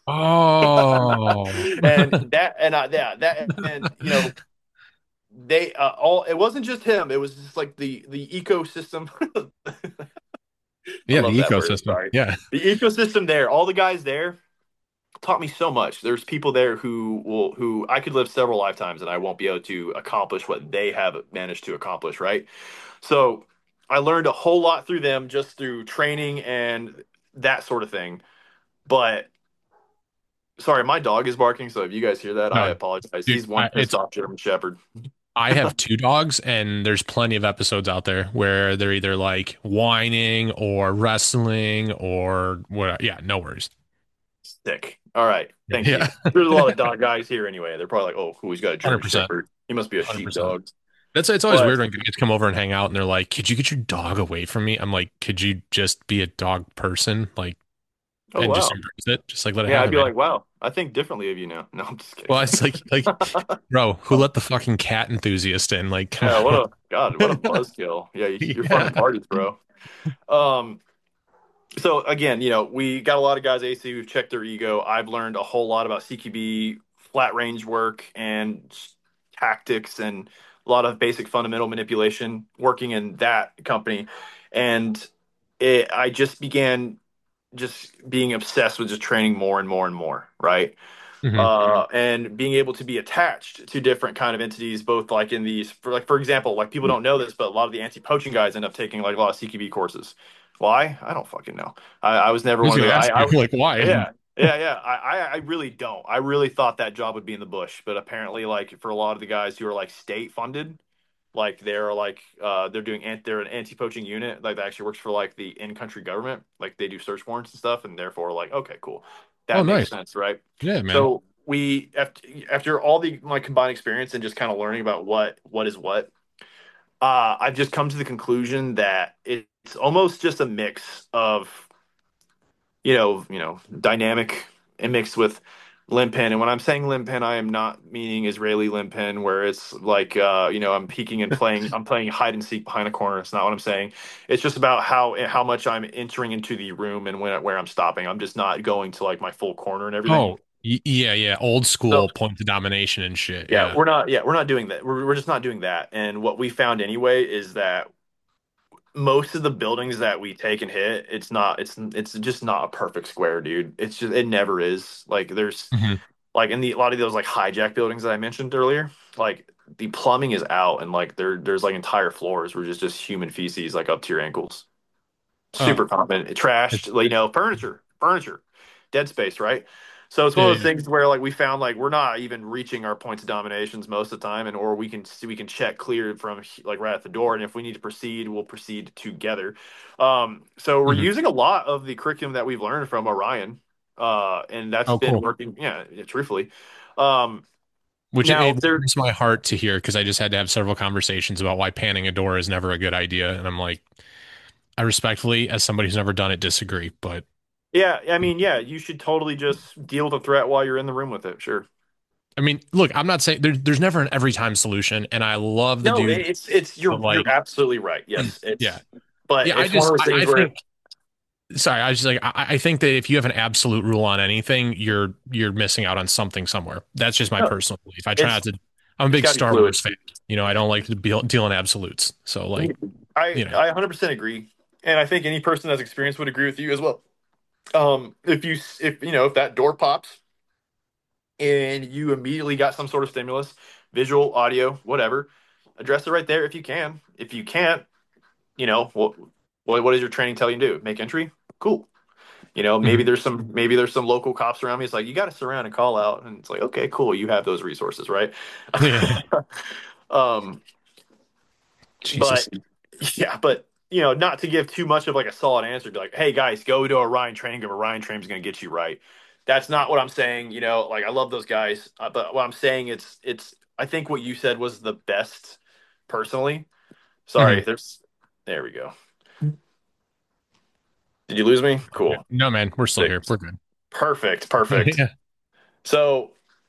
S1: oh,
S2: and that and I, yeah, that and you know they uh, all it wasn't just him, it was just like the the ecosystem. I
S1: yeah,
S2: love
S1: the
S2: that word,
S1: ecosystem.
S2: sorry.
S1: Yeah,
S2: The ecosystem there, all the guys there taught me so much. There's people there who will who I could live several lifetimes and I won't be able to accomplish what they have managed to accomplish, right? So I learned a whole lot through them, just through training and that sort of thing. But sorry, my dog is barking, so if you guys hear that, I
S1: no,
S2: apologize.
S1: dude,
S2: He's one
S1: I,
S2: pissed
S1: it's
S2: off German Shepherd.
S1: I have two dogs, and there's plenty of episodes out there where they're either like whining or wrestling or what. Yeah, no worries.
S2: Sick. All right. Thank
S1: Yeah,
S2: you. There's a lot of dog guys here anyway. They're probably like, oh, who he's got a
S1: hundred
S2: German
S1: percent,
S2: Shepherd. He must be a
S1: hundred percent.
S2: sheepdog.
S1: That's it's always
S2: But
S1: weird when kids come over and hang out, and they're like, "Could you get your dog away from me?" I'm like, "Could you just be a dog person, like,
S2: oh
S1: and just
S2: wow.
S1: embrace it, just like let it
S2: Yeah, I'd
S1: happen,
S2: be
S1: man?"
S2: like, wow, I think differently of you now. No, I'm just kidding.
S1: Well, it's like, like, bro, who let the fucking cat enthusiast in? Like, come
S2: Yeah, what
S1: on.
S2: a God, what a buzzkill. Yeah, you- you're fun at
S1: Yeah.
S2: parties, bro. Um, so again, you know, we got a lot of guys at A C who've checked their ego. I've learned a whole lot about C Q B, flat range work, and s- tactics, and a lot of basic fundamental manipulation working in that company. And it, I just began just being obsessed with just training more and more and more, right?
S1: hmm
S2: Uh, and being able to be attached to different kind of entities, both like in these, for like for example, like people don't know this, but a lot of the anti-poaching guys end up taking like a lot of C Q B courses. Why? I don't fucking know. I, I was never
S1: I was
S2: one of
S1: gonna
S2: the.
S1: ask
S2: I,
S1: you,
S2: I
S1: like, why?
S2: yeah, yeah, yeah. I, I I really don't. I really thought that job would be in the bush, but apparently, like for a lot of the guys who are like state funded, like they're like uh they're doing ant they're an anti-poaching unit like that actually works for like the in-country government, like they do search warrants and stuff, and therefore like okay, cool,
S1: Oh,
S2: that makes
S1: nice.
S2: sense, right?
S1: Yeah, man.
S2: So we after, after all the my combined experience and just kind of learning about what what is what, uh I've just come to the conclusion that it's almost just a mix of you know, you know, dynamic and mixed with limpin. And when I'm saying limpin, I am not meaning Israeli limpin, where it's like, uh, you know, I'm peeking and playing, I'm playing hide and seek behind a corner. It's not what I'm saying. It's just about how how much I'm entering into the room and when where I'm stopping. I'm just not going to like my full corner and everything.
S1: Oh, y- yeah, yeah. Old
S2: So
S1: school point to domination and shit.
S2: yeah,
S1: Yeah.
S2: we're not, yeah, we're not doing that. We're we're just not doing that. And what we found anyway is that most of the buildings that we take and hit, it's not, it's it's just not a perfect square, dude. It's just it never is. Like there's
S1: hmm
S2: like in the a lot of those like hijack buildings that I mentioned earlier, like the plumbing is out and like there there's like entire floors where just just human feces like up to your ankles.
S1: Oh,
S2: Super common.
S1: it's
S2: Trashed, like, you know, furniture, furniture, dead space, right? So it's
S1: yeah,
S2: one of those
S1: yeah.
S2: things where like we found like we're not even reaching our points of dominations most of the time, and or we can we can check clear from like right at the door, and if we need to proceed, we'll proceed together. Um, so we're
S1: Mhm.
S2: using a lot of the curriculum that we've learned from Orion, uh, and that's
S1: Oh,
S2: been
S1: cool.
S2: working. Yeah, yeah, truthfully. Um,
S1: Which it,
S2: now
S1: it
S2: there,
S1: warms my heart to hear because I just had to have several conversations about why panning a door is never a good idea, and I'm like, I respectfully, as somebody who's never done it, disagree. But
S2: yeah, I mean, yeah, you should totally just deal with the threat while you're in the room with it. Sure.
S1: I mean, look, I'm not saying there, there's never an every time solution, and I love the
S2: No,
S1: dude,
S2: it's it's
S1: but
S2: you're you're
S1: like,
S2: absolutely right. Yes,
S1: yeah,
S2: it's but
S1: yeah. I
S2: it's one of
S1: just,
S2: those
S1: I, I
S2: things where
S1: think, sorry, I was just like, I, I think that if you have an absolute rule on anything, you're you're missing out on something somewhere. That's just my
S2: no,
S1: personal belief. I try
S2: it's
S1: not to. I'm a
S2: It's
S1: big
S2: got to be
S1: Star
S2: fluid.
S1: Wars fan. You know, I don't like to be, deal in absolutes. So like,
S2: I
S1: you know,
S2: I one hundred percent agree, and I think any person that's experienced would agree with you as well. Um, if you if you know if that door pops and you immediately got some sort of stimulus, visual, audio, whatever, address it right there if you can. If you can't, you know what what what does your training tell you to do? Make entry? Cool. You know, maybe
S1: mhm.
S2: there's some maybe there's some local cops around me. It's like you got to surround and call out, and it's like okay, cool, you have those resources, right?
S1: Yeah,
S2: um,
S1: Jesus.
S2: but yeah, but you know, not to give too much of like a solid answer. Be like, hey guys, go to Orion training. If Orion training's going to get you right. That's not what I'm saying. You know, like I love those guys, uh, but what I'm saying it's it's. I think what you said was the best, personally. Sorry,
S1: Mhm.
S2: there's. There we go. Did you lose me?
S1: Okay.
S2: Cool.
S1: No, man, we're still here.
S2: Six.
S1: We're good.
S2: Perfect. Perfect.
S1: Yeah.
S2: So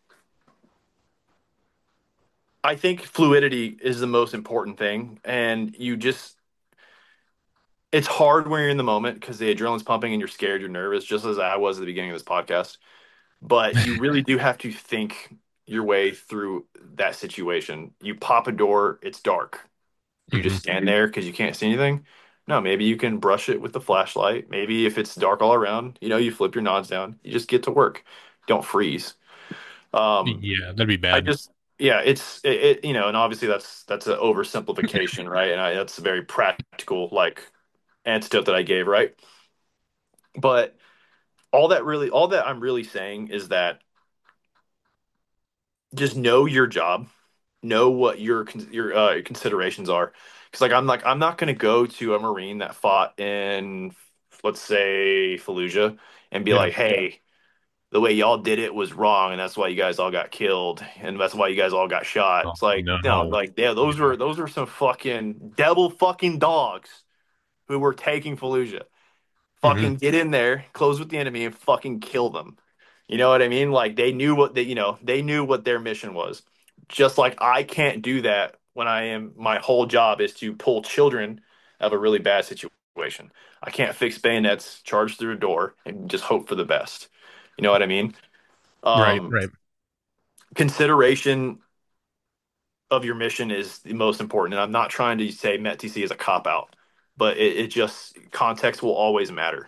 S2: I think fluidity is the most important thing, and you just it's hard when you're in the moment because the adrenaline's pumping and you're scared, you're nervous, just as I was at the beginning of this podcast. But you really do have to think your way through that situation. You pop a door, it's dark. You
S1: Hmm.
S2: just stand there because you can't see anything. No, maybe you can brush it with the flashlight. Maybe if it's dark all around, you know, you flip your nods down. You just get to work. Don't freeze. Um,
S1: Yeah, that'd be
S2: I
S1: bad.
S2: just, yeah, it's it, it, you know, and obviously that's that's an oversimplification, right? And I, that's a very practical like antidote that I gave, right? But all that really, all that I'm really saying is that just know your job, know what your your uh, considerations are. Because like I'm like I'm not going to go to a Marine that fought in, let's say, Fallujah and be
S1: Yeah.
S2: like, hey, the way y'all did it was wrong, and that's why you guys all got killed, and that's why you guys all got shot.
S1: Oh,
S2: It's like no,
S1: no.
S2: like yeah, those
S1: Yeah.
S2: were those were some fucking devil fucking dogs who were taking Fallujah.
S1: Hmm.
S2: Fucking get in there, close with the enemy, and fucking kill them. You know what I mean? Like they knew what they, you know, they knew what their mission was. Just like I can't do that when I am, my whole job is to pull children out of a really bad situation. I can't fix bayonets, charge through a door, and just hope for the best. You know what I mean?
S1: Right.
S2: Um,
S1: Right.
S2: consideration of your mission is the most important. And I'm not trying to say Met T C is a cop out, but it, it just context will always matter.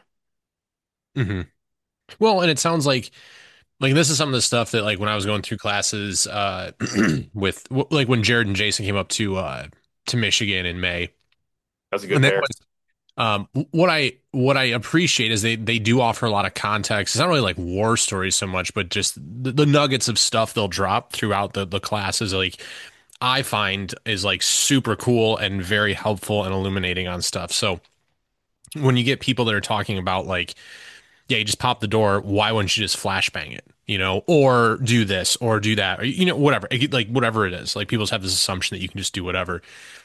S1: Hmm. Well, and it sounds like like this is some of the stuff that like when I was going through classes uh with like when Jared and Jason came up to uh to Michigan in May.
S2: That's a good
S1: And that
S2: pair.
S1: was um what I what I appreciate is they they do offer a lot of context. It's not really like war stories so much, but just the, the nuggets of stuff they'll drop throughout the the classes like I find is like super cool and very helpful and illuminating on stuff. So when you get people that are talking about like, yeah, you just pop the door, why wouldn't you just flashbang it? You know, or do this or do that, or you know, whatever, like whatever it is. Like people have this assumption that you can just do whatever.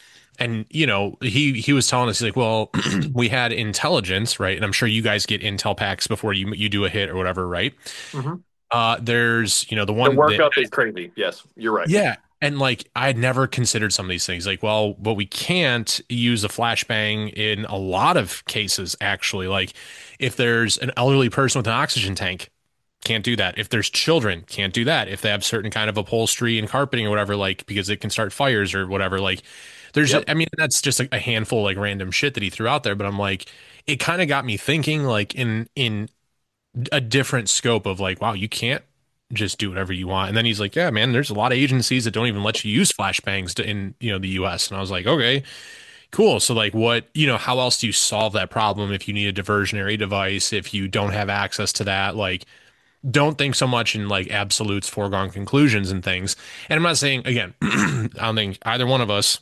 S1: And you know, he he was telling us he's like, well, we had intelligence, right? And I'm sure you guys get intel packs before you you do a hit or whatever, right?
S2: Hmm.
S1: Uh, there's you know the
S2: The
S1: one that
S2: workup is crazy. Yes, you're right.
S1: yeah. And like I had never considered some of these things. Like, well, but we can't use a flashbang in a lot of cases, actually. Like if there's an elderly person with an oxygen tank, can't do that. If there's children, can't do that. If they have certain kind of upholstery and carpeting or whatever, like because it can start fires or whatever, like there's
S2: Yep.
S1: I mean, that's just a, a handful like random shit that he threw out there. But I'm like, it kind of got me thinking like in in a different scope of like, wow, you can't just do whatever you want. And then he's like, yeah, man, there's a lot of agencies that don't even let you use flashbangs to, in, you know, the U S. And I was like, okay, cool. So like what, you know, how else do you solve that problem if you need a diversionary device, if you don't have access to that? Like, don't think so much in like absolutes, foregone conclusions and things. And I'm not saying, again, I don't think either one of us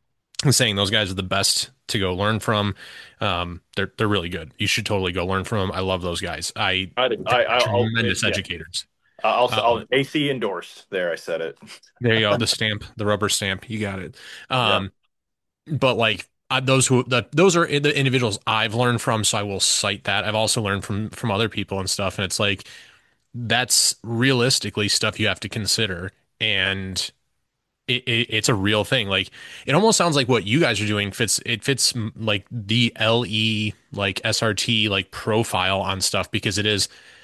S1: is saying those guys are the best to go learn from. Um, they're they're really good. You should totally go learn from them. I love those guys. I
S2: I,
S1: think
S2: I,
S1: they're
S2: I'll,
S1: tremendous
S2: yeah.
S1: educators.
S2: I'll,
S1: Um,
S2: I'll A C endorse. There, I said it.
S1: there you go, the stamp, the rubber stamp. You got it.
S2: Yeah.
S1: Um, but like I, those who the, those are the individuals I've learned from, so I will cite that. I've also learned from from other people and stuff, and it's like that's realistically stuff you have to consider, and it, it, it's a real thing. Like it almost sounds like what you guys are doing fits. It fits mm, like the L E like S R T like profile on stuff because it is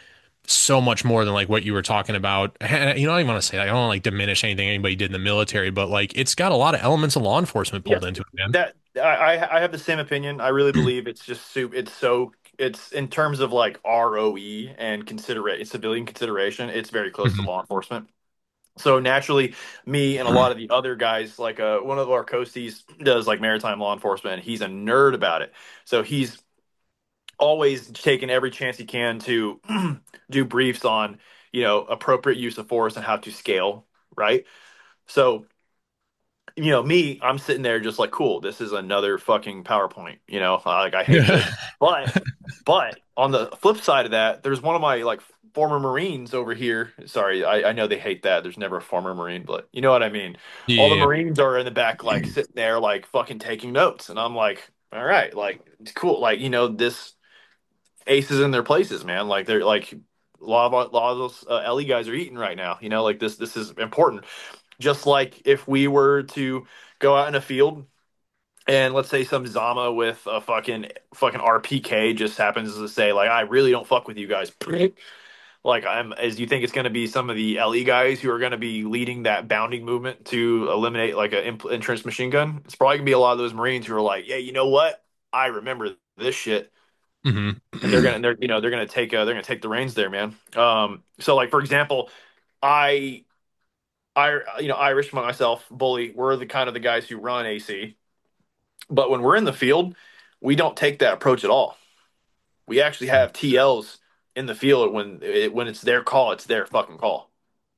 S1: so much more than like what you were talking about. And, you know, I don't even want to say that. I don't want to like diminish anything anybody did in the military, but like it's got a lot of elements of law enforcement
S2: Yeah,
S1: pulled into it, man.
S2: that I I have the same opinion. I really believe it's just soup. It's so it's in terms of like R O E and considerate civilian consideration. It's very close to
S1: Hmm.
S2: law enforcement. So naturally, me and a lot of the other guys, like uh, one of our coasties does like maritime law enforcement, and he's a nerd about it. So he's always taking every chance he can to do briefs on, you know, appropriate use of force and how to scale, right? So you know, me, I'm sitting there just like, cool, this is another fucking PowerPoint, you know, like I hate this. But, but on the flip side of that, there's one of my like former Marines over here. Sorry, I, I know they hate that. There's never a former Marine, but you know what I mean. All the
S1: Yeah.
S2: Marines are in the back, like sitting there, like fucking taking notes. And I'm like, all right, like, it's cool. Like, you know, this aces in their places, man. Like, they're like, a lot of, a lot of those uh, L E guys are eating right now, you know, like this, this is important. Just like if we were to go out in a field and let's say some Zama with a fucking fucking R P K just happens to say like I really don't fuck with you guys. Like I'm as you think it's going to be some of the L E guys who are going to be leading that bounding movement to eliminate like an entrance machine gun. It's probably going to be a lot of those Marines who are like, yeah, you know what? I remember this shit,
S1: Hmm.
S2: and they're gonna they're you know they're gonna take uh, they're gonna take the reins there, man. Um, so like for example, I I, you know, Irish myself, Bully, we're the kind of the guys who run A C. But when we're in the field, we don't take that approach at all. We actually have T Ls in the field when it, when it's their call, it's their fucking call.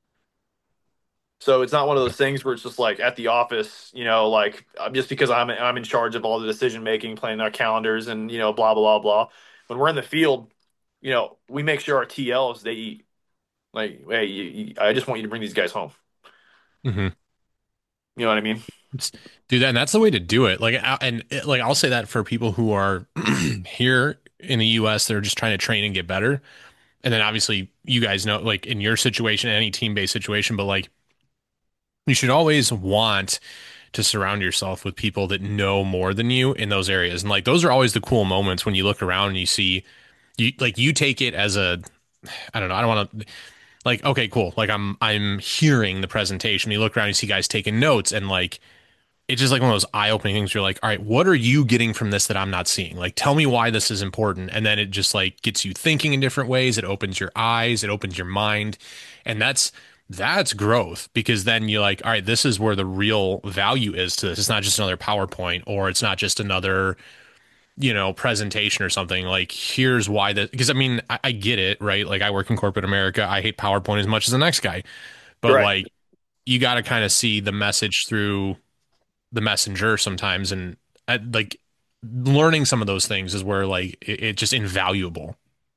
S2: So it's not one of those things where it's just like at the office, you know, like uh, just because I'm I'm in charge of all the decision making, planning our calendars, and you know, blah blah blah blah. When we're in the field, you know, we make sure our T Ls they eat. Like, hey, you, you, I just want you to bring these guys home.
S1: Hmm.
S2: You know what I mean?
S1: Do that, and that's the way to do it. Like, I- and it, like I'll say that for people who are here in the U S, they're just trying to train and get better. And then obviously, you guys know, like in your situation, any team-based situation, but like you should always want to surround yourself with people that know more than you in those areas. And like those are always the cool moments when you look around and you see you like you take it as a I don't know, I don't want to like okay, cool. Like I'm I'm hearing the presentation. You look around, you see guys taking notes and like it's just like one of those eye-opening things where you're like, all right, what are you getting from this that I'm not seeing? Like tell me why this is important. And then it just like gets you thinking in different ways. It opens your eyes, it opens your mind. And that's that's growth because then you're like, all right, this is where the real value is to this. It's not just another PowerPoint or it's not just another, you know, presentation or something. Like, here's why that because I mean, I, I get it, right? Like I work in corporate America. I hate PowerPoint as much as the next guy. But
S2: Right.
S1: like you got to kind of see the message through the messenger sometimes and I, like learning some of those things is where like it, it just invaluable.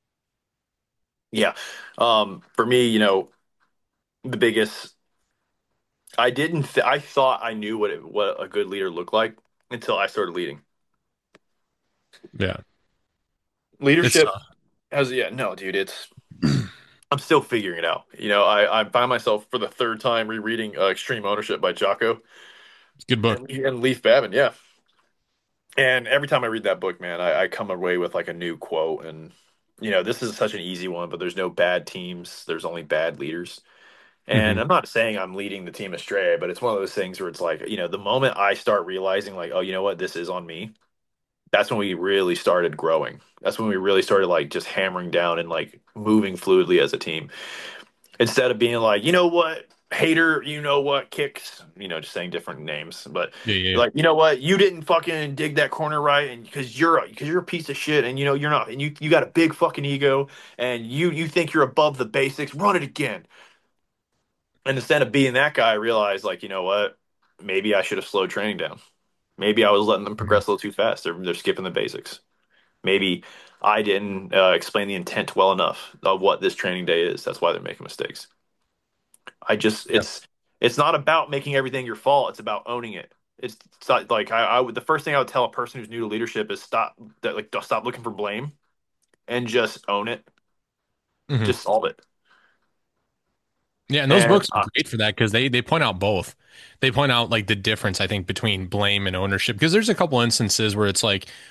S2: Yeah. Um, for me, you know, the biggest I didn't th I thought I knew what it, what a good leader looked like until I started leading.
S1: Yeah, it's
S2: Leadership
S1: tough.
S2: has yeah, no, dude, it's I'm still figuring it out. You know, I I find myself for the third time rereading uh, Extreme Ownership by Jocko
S1: It's a good book.
S2: and, and Leif Babin, yeah. And every time I read that book, man, I, I come away with like a new quote and you know, this is such an easy one, but there's no bad teams, there's only bad leaders. And
S1: Hmm.
S2: I'm not saying I'm leading the team astray, but it's one of those things where it's like, you know, the moment I start realizing, like, oh, you know what, this is on me, that's when we really started growing. That's when we really started, like, just hammering down and, like, moving fluidly as a team. Instead of being like, you know what, hater, you know what, kicks, you know, just saying different names. But
S1: Yeah, yeah,
S2: like, you know what, you didn't fucking dig that corner right, and because you're a, because you're a piece of shit, and you know you're not, and you you got a big fucking ego, and you you think you're above the basics. Run it again. And instead of being that guy, I realized, like, you know what? Maybe I should have slowed training down. Maybe I was letting them
S1: Mhm.
S2: progress a little too fast. They're, they're skipping the basics. Maybe I didn't uh, explain the intent well enough of what this training day is. That's why they're making mistakes. I just,
S1: Yeah.
S2: it's, it's not about making everything your fault. It's about owning it. It's, it's not like I, I would, the first thing I would tell a person who's new to leadership is stop that, like, stop looking for blame and just own it.
S1: Hmm.
S2: Just solve it.
S1: Yeah, and those
S2: And
S1: books are
S2: uh,
S1: great for that because they they point out both. They point out like the difference I think between blame and ownership because there's a couple instances where it's like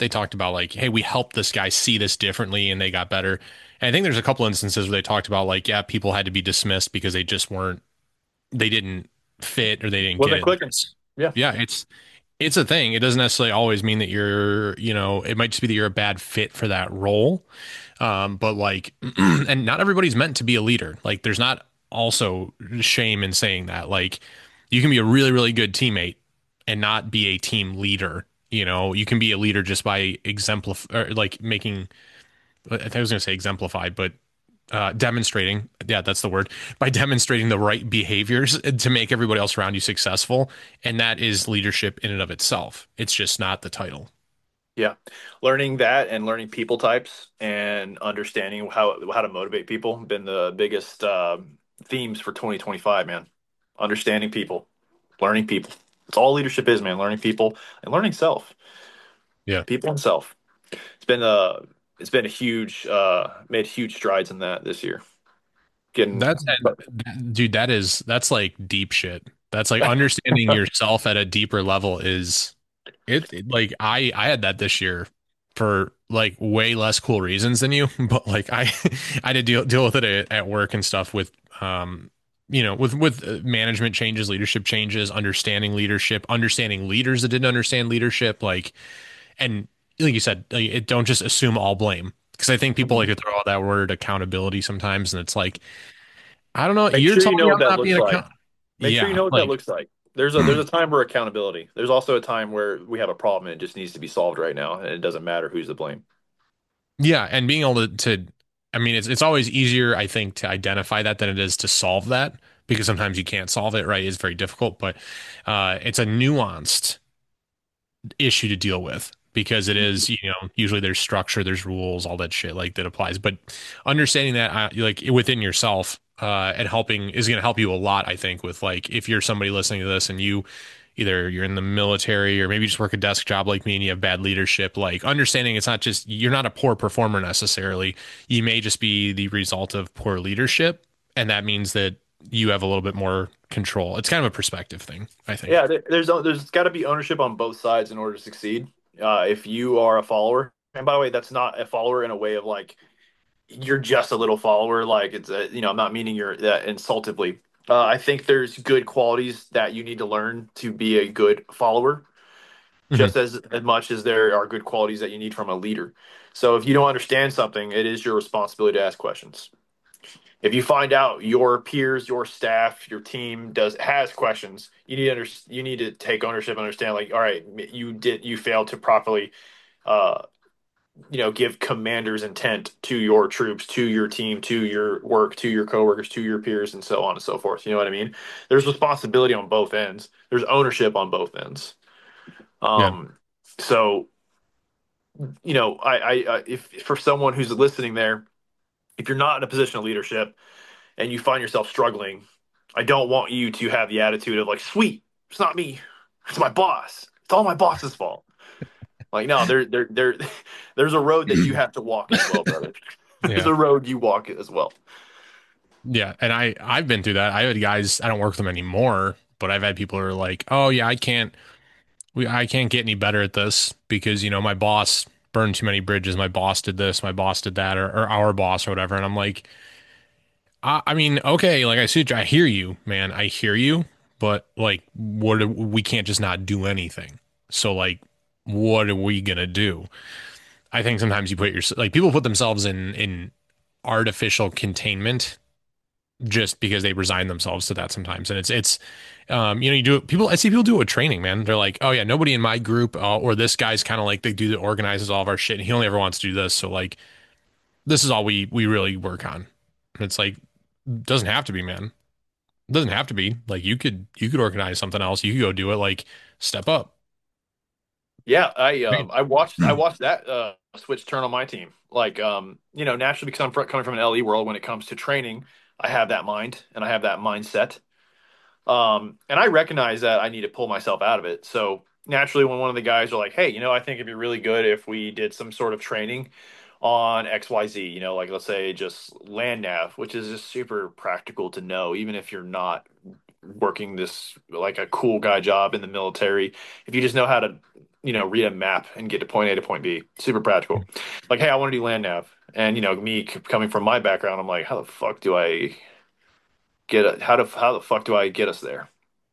S1: They talked about like, hey, we helped this guy see this differently and they got better. And I think there's a couple instances where they talked about like, yeah, people had to be dismissed because they just weren't, they didn't fit or they didn't get
S2: Wasn't
S1: it.
S2: clicking. Yeah.
S1: Yeah, it's it's a thing. It doesn't necessarily always mean that you're, you know, it might just be that you're a bad fit for that role. Um, but like, and not everybody's meant to be a leader. Like, there's not also shame in saying that. Like, you can be a really, really good teammate and not be a team leader. You know, you can be a leader just by exemplify, or like making, I think I was going to say exemplified, but uh, demonstrating, yeah, that's the word, by demonstrating the right behaviors to make everybody else around you successful. And that is leadership in and of itself. It's just not the title.
S2: Yeah. Learning that and learning people types and understanding how how to motivate people been the biggest uh, themes for twenty twenty-five, man. Understanding people, learning people. It's all leadership is, man. Learning people and learning self.
S1: Yeah.
S2: People and self. It's been a it's been a huge uh made huge strides in that this year. Getting
S1: That's, dude, that is, that's like deep shit. That's like understanding yourself at a deeper level is it, it- like I I had that this year for like way less cool reasons than you, but like I I had to deal deal with it at, at work and stuff with um you know with with uh, management changes, leadership changes, understanding leadership, understanding leaders that didn't understand leadership, like, and like you said, like, it, don't just assume all blame, because I think people like to throw out that word accountability sometimes, and it's like, I don't know,
S2: Make
S1: you're
S2: sure you
S1: telling
S2: know
S1: me
S2: what
S1: I'm
S2: that
S1: not being
S2: looks like.
S1: account
S2: Make sure you
S1: yeah,
S2: know what that
S1: like
S2: looks like. There's a there's a time where accountability. There's also a time where we have a problem and it just needs to be solved right now, and it doesn't matter who's to blame.
S1: yeah, and being able to, to I mean, it's it's always easier, I think, to identify that than it is to solve that, because sometimes you can't solve it, right? It's very difficult, but uh, it's a nuanced issue to deal with because it is, you know, usually there's structure, there's rules, all that shit like that applies. But understanding that, uh, like within yourself, uh, and helping is going to help you a lot, I think, with like if you're somebody listening to this and you either you're in the military or maybe you just work a desk job like me and you have bad leadership, like understanding it's not just you're not a poor performer necessarily. You may just be the result of poor leadership. And that means that you have a little bit more control. It's kind of a perspective thing, I think.
S2: Yeah, there- there's there's got to be ownership on both sides in order to succeed. Uh, if you are a follower, and by the way, that's not a follower in a way of like you're just a little follower. Like it's a, you know, I'm not meaning you're that insultively. Uh, I think there's good qualities that you need to learn to be a good follower,
S1: Mhm.
S2: just as, as much as there are good qualities that you need from a leader. So if you don't understand something, it is your responsibility to ask questions. If you find out your peers, your staff, your team does has questions, you need to under, you need to take ownership and understand like, all right, you did you failed to properly uh you know give commander's intent to your troops, to your team, to your work, to your coworkers, to your peers, and so on and so forth. You know what I mean? There's responsibility on both ends. There's ownership on both ends.
S1: Yeah.
S2: Um so you know, I, I, I if for someone who's listening there, if you're not in a position of leadership and you find yourself struggling, I don't want you to have the attitude of like, sweet, it's not me, it's my boss. It's all my boss's fault. Like, no, there, there, there, there's a road that you have to walk as well, brother. There's
S1: Yeah.
S2: a road you walk as well.
S1: Yeah, and I I've been through that. I had guys, I don't work with them anymore, but I've had people who are like, "Oh yeah, I can't we I can't get any better at this because, you know, my boss burned too many bridges. My boss did this, my boss did that, or, or our boss or whatever." And I'm like, I, I mean, okay, like I see, I hear you, man. I hear you, but like what do, we can't just not do anything. So like what are we gonna do? I think sometimes you put your like people put themselves in in artificial containment just because they resign themselves to that sometimes. And it's, it's, um, you know, you do it, people, I see people do it with training, man. They're like, oh yeah, nobody in my group, uh, or this guy's kind of like, they do the organizes all of our shit. And he only ever wants to do this. So like, this is all we, we really work on. And it's like, doesn't have to be, man. It doesn't have to be like, you could, you could organize something else. You could go do it. Like step up.
S2: Yeah, I
S1: Right.
S2: um I watched I watched that uh switch turn on my team. Like um you know naturally because I'm fr- coming from an L E world when it comes to training, I have that mind and I have that mindset. Um, and I recognize that I need to pull myself out of it. So naturally, when one of the guys are like, "Hey, you know, I think it'd be really good if we did some sort of training on X Y Z," you know, like let's say just land nav, which is just super practical to know, even if you're not working this like a cool guy job in the military. If you just know how to you know, read a map and get to point A to point B. Super practical. Like, hey, I want to do land nav. And, you know, me c- coming from my background, I'm like, how the fuck do I get it? How, do, how the fuck do I get us there?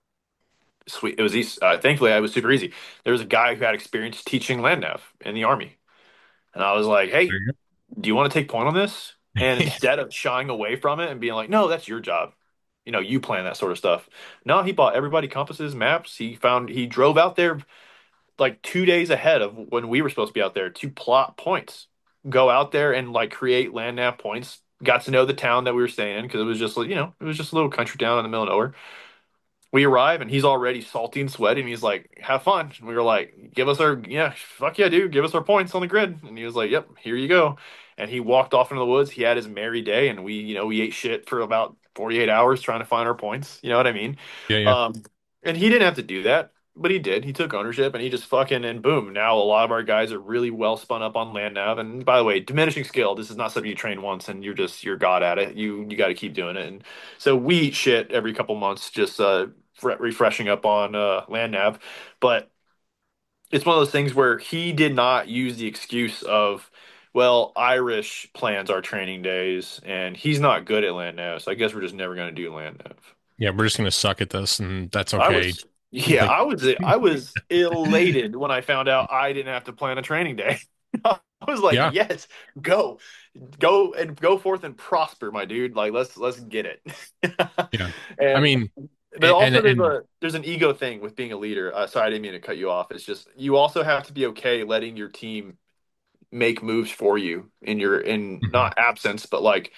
S2: Sweet. It was easy. Uh, thankfully, I was super easy. There was a guy who had experience teaching land nav in the army. And I was like,
S1: There
S2: hey,
S1: you
S2: do you want to take point on this? And
S1: go.
S2: instead of shying away from it and being like, no, that's your job. You know, you plan that sort of stuff. No, he bought everybody compasses, maps. He found he drove out there like two days ahead of when we were supposed to be out there to plot points. Go out there and like create land nav points. Got to know the town that we were staying in because it was just like, you know, it was just a little country town in the middle of nowhere. We arrive and he's already salty and sweaty and he's like, have fun. And we were like, give us our, yeah, fuck yeah, dude, give us our points on the grid. And he was like, yep, here you go. And he walked off into the woods. He had his merry day and we, you know, we ate shit for about forty-eight hours trying to find our points. You know what I mean?
S1: Yeah, yeah.
S2: Um, and he didn't have to do that, but he did. He took ownership and he just fucking, and boom. Now a lot of our guys are really well spun up on land nav. And by the way, diminishing skill, this is not something you train once and you're just, you're god at it. You, you got to keep doing it. And so we eat shit every couple months, just, uh, refreshing up on uh, land nav, but it's one of those things where he did not use the excuse of, well, Irish plans our training days, and he's not good at land nav, so I guess we're just never going to do land nav.
S1: Yeah, we're just gonna suck at this, and that's
S2: I
S1: okay.
S2: was, yeah,
S1: Like,
S2: I was, I was elated when I found out I didn't have to plan a training day. I was like,
S1: yeah,
S2: yes, go, go and go forth and prosper, my dude. Like, let's let's get it.
S1: yeah. I
S2: And
S1: mean,
S2: but
S1: and
S2: also there's
S1: and
S2: a there's an ego thing with being a leader. Uh, sorry, I didn't mean to cut you off. It's just you also have to be okay letting your team make moves for you in your in
S1: mhm.
S2: not absence, but like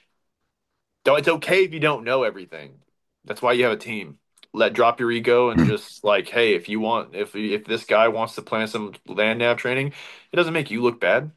S2: though it's okay if you don't know everything. That's why you have a team. Let drop your ego and just like, hey, if you want, if if this guy wants to plan some land nav training, it doesn't make you look bad.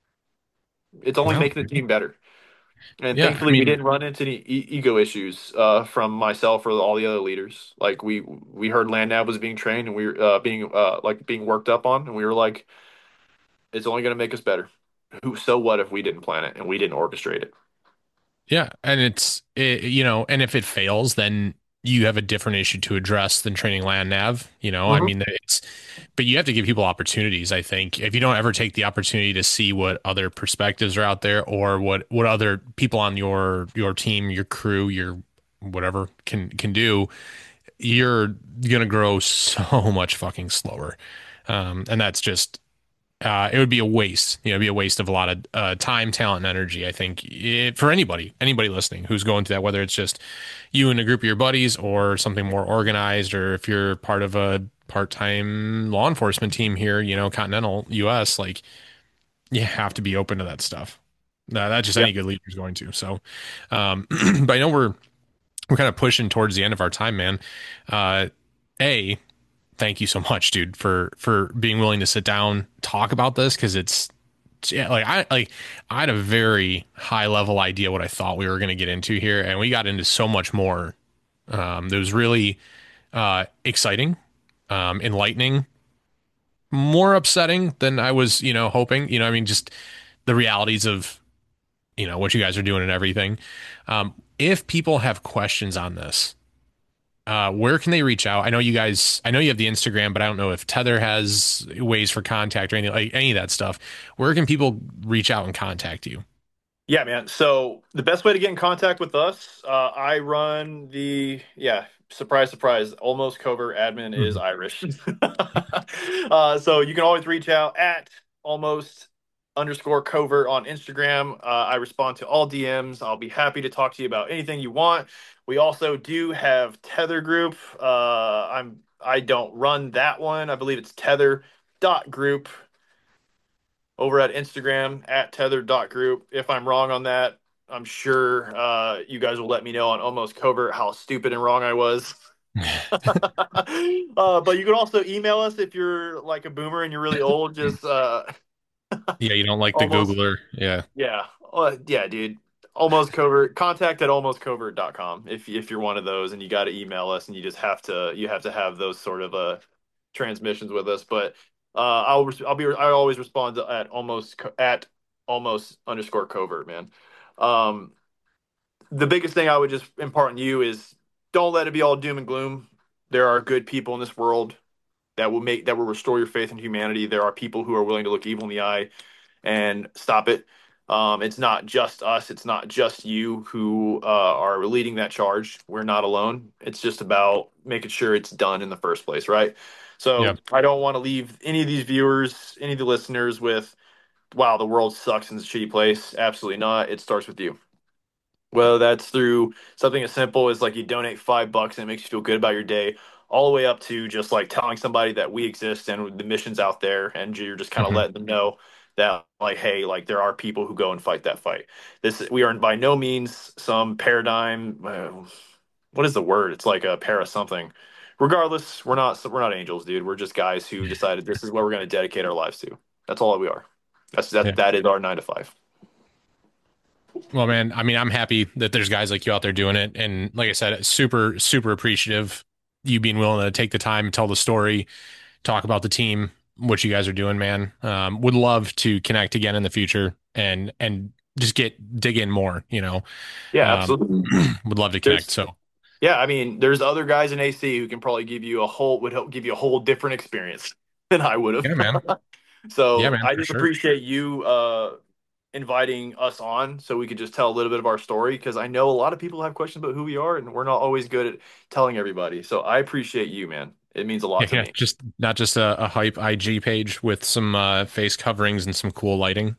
S2: It's only
S1: No,
S2: making the team better. And
S1: yeah. I
S2: thankfully, we
S1: mean,
S2: didn't run into any e- ego issues uh, from myself or all the other leaders. Like we we heard LandNav was being trained and we were uh, being uh, like being worked up on, and we were like, it's only going to make us better. Who? So what if we didn't plan it and we didn't orchestrate it?
S1: yeah, and it's it, you know, and if it fails, then you have a different issue to address than training land nav. You know, I
S2: Hmm.
S1: mean, it's but you have to give people opportunities. I think if you don't ever take the opportunity to see what other perspectives are out there or what what other people on your your team, your crew, your whatever can can do, you're gonna grow so much fucking slower. Um, and that's just uh, it would be a waste. You know, it'd be a waste of a lot of uh, time, talent, and energy. I think it, for anybody, anybody listening who's going through that, whether it's just you and a group of your buddies or something more organized, or if you're part of a part-time law enforcement team here, you know, continental U S, like you have to be open to that stuff. Uh, that's just
S2: Yeah.
S1: any good leader is going to. So, um, but I know we're we're kind of pushing towards the end of our time, man. Uh, a Thank you so much, dude, for for being willing to sit down, talk about this because it's yeah, like I like I had a very high level idea what I thought we were going to get into here, and we got into so much more. Um, that was really uh, exciting, um, enlightening, more upsetting than I was, you know, hoping. You know, I mean, just the realities of you know what you guys are doing and everything. Um, if people have questions on this, uh, where can they reach out? I know you guys, I know you have the Instagram, but I don't know if Tether has ways for contact or any like any of that stuff. Where can people reach out and contact you?
S2: Yeah, man. So the best way to get in contact with us, uh, I run the yeah. Surprise, surprise. Almost Covert admin is
S1: Mhm.
S2: Irish. uh, so you can always reach out at almost underscore covert on Instagram. Uh, I respond to all D Ms. I'll be happy to talk to you about anything you want. We also do have Tether Group. Uh, I'm I don't run that one. I believe it's Tether dot group over at Instagram at tether dot group. If I'm wrong on that, I'm sure uh, you guys will let me know on Almost Covert how stupid and wrong I was. uh, but you can also email us if you're like a boomer and you're really old. Just uh,
S1: Yeah, you don't like the
S2: almost,
S1: Googler. Yeah.
S2: yeah, uh, yeah, dude. Almost Covert. Contact at almost covert dot com if if you're one of those and you got to email us and you just have to you have to have those sort of uh transmissions with us. But uh, I'll res- I'll be I always respond to, at almost co- at almost underscore covert, man. Um, the biggest thing I would just impart on you is don't let it be all doom and gloom. There are good people in this world. that will make that will restore your faith in humanity. There are people who are willing to look evil in the eye and stop it. Um, it's not just us. It's not just you who uh, are leading that charge. We're not alone. It's just about making sure it's done in the first place, right? So
S1: Yeah.
S2: I don't want to leave any of these viewers, any of the listeners with, wow, the world sucks and it's a shitty place. Absolutely not. It starts with you. Whether that's through something as simple as like you donate five bucks and it makes you feel good about your day, all the way up to just like telling somebody that we exist and the mission's out there, and you're just kind of
S1: Hmm.
S2: letting them know that like, hey, like there are people who go and fight that fight. This we are by no means some paradigm. Uh, what is the word? It's like a para something. Regardless, we're not we're not angels, dude. We're just guys who decided this is what we're going to dedicate our lives to. That's all we are. That's that
S1: Yeah.
S2: that is our nine to five.
S1: Well, man, I mean, I'm happy that there's guys like you out there doing it. And like I said, super, super appreciative you being willing to take the time, tell the story, talk about the team, what you guys are doing, man. Um, would love to connect again in the future and, and just get, dig in more, you know,
S2: Yeah,
S1: um,
S2: absolutely.
S1: would love to connect.
S2: There's
S1: So
S2: Yeah, I mean, there's other guys in A C who can probably give you a whole would help give you a whole different experience than I would
S1: yeah,
S2: have.
S1: man. Yeah,
S2: So
S1: man,
S2: I
S1: for
S2: just
S1: sure.
S2: appreciate you uh, inviting us on so we could just tell a little bit of our story, because I know a lot of people have questions about who we are and we're not always good at telling everybody. So I appreciate you, man. It means a
S1: Yeah,
S2: lot to
S1: yeah.
S2: me.
S1: Just not just a, a hype I G page with some uh, face coverings and some cool lighting.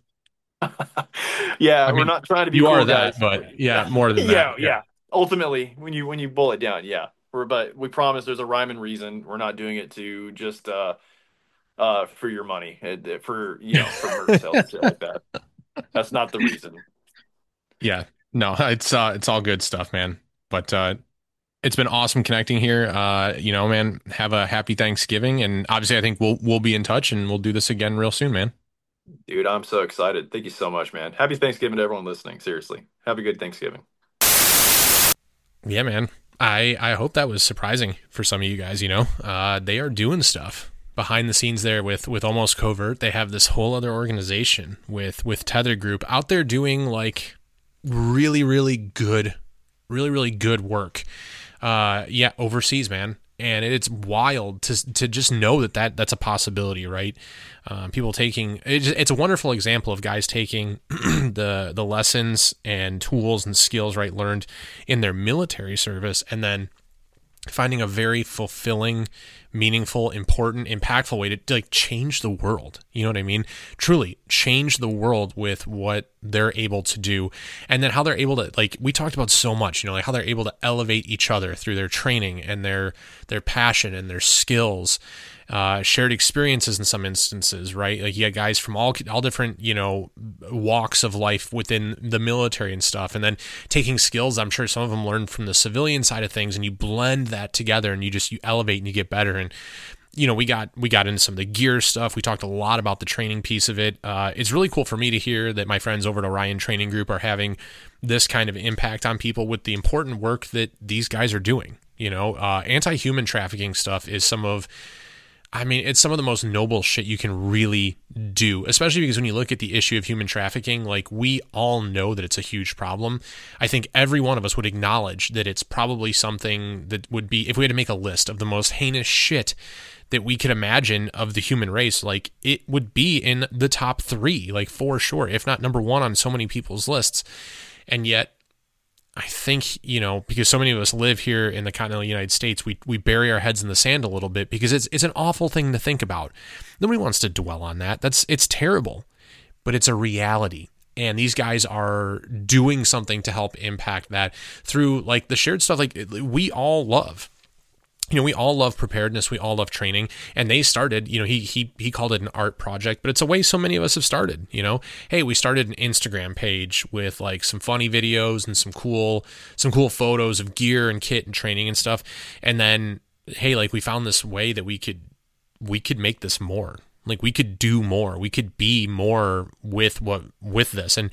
S2: Yeah,
S1: I
S2: we're
S1: mean,
S2: not trying to be
S1: you are
S2: cool
S1: that,
S2: guys.
S1: but yeah, more than that.
S2: Yeah,
S1: Yeah.
S2: yeah. Ultimately, when you when you boil it down, yeah. We're, but we promise there's a rhyme and reason. We're not doing it to just uh uh for your money, uh, for you know, for merch sales and shit like that. That's not the reason.
S1: Yeah. No, it's uh it's all good stuff, man. But uh it's been awesome connecting here. Uh, you know, man, have a happy Thanksgiving, and obviously I think we'll we'll be in touch and we'll do this again real soon, man.
S2: Dude, I'm so excited. Thank you so much, man. Happy Thanksgiving to everyone listening. Seriously. Have a good Thanksgiving.
S1: Yeah, man. I I hope that was surprising for some of you guys, you know. Uh they are doing stuff behind the scenes there with with Almost Covert. They have this whole other organization with with Tether Group out there doing like really really good really really good work. Uh yeah, overseas, man. And it's wild to to just know that, that that's a possibility, right? Um, people taking it's, it's a wonderful example of guys taking the the lessons and tools and skills, right, learned in their military service, and then finding a very fulfilling, meaningful, important, impactful way to, to like change the world. You know what I mean? Truly change the world with what they're able to do. And then how they're able to, like we talked about so much, you know, like how they're able to elevate each other through their training and their their passion and their skills. Uh, shared experiences in some instances, right? Like you got guys from all all different, you know, walks of life within the military and stuff, and then taking skills I'm sure some of them learned from the civilian side of things, and you blend that together, and you just you elevate and you get better. And you know, we got we got into some of the gear stuff. We talked a lot about the training piece of it. Uh, it's really cool for me to hear that my friends over at Orion Training Group are having this kind of impact on people with the important work that these guys are doing. You know, uh, anti-human trafficking stuff is some of I mean, it's some of the most noble shit you can really do, especially because when you look at the issue of human trafficking, like we all know that it's a huge problem. I think every one of us would acknowledge that it's probably something that would be, if we had to make a list of the most heinous shit that we could imagine of the human race, like it would be in the top three, like for sure, if not number one on so many people's lists. And yet, I think, you know, because so many of us live here in the continental United States, we we bury our heads in the sand a little bit because it's it's an awful thing to think about. Nobody wants to dwell on that. That's it's terrible, but it's a reality. And these guys are doing something to help impact that through like the shared stuff like we all love. You know, we all love preparedness. We all love training. And they started, you know, he he he called it an art project, but it's a way so many of us have started, you know. Hey, we started an Instagram page with like some funny videos and some cool some cool photos of gear and kit and training and stuff. And then, hey, like we found this way that we could we could make this more. Like we could do more. We could be more with what with this. And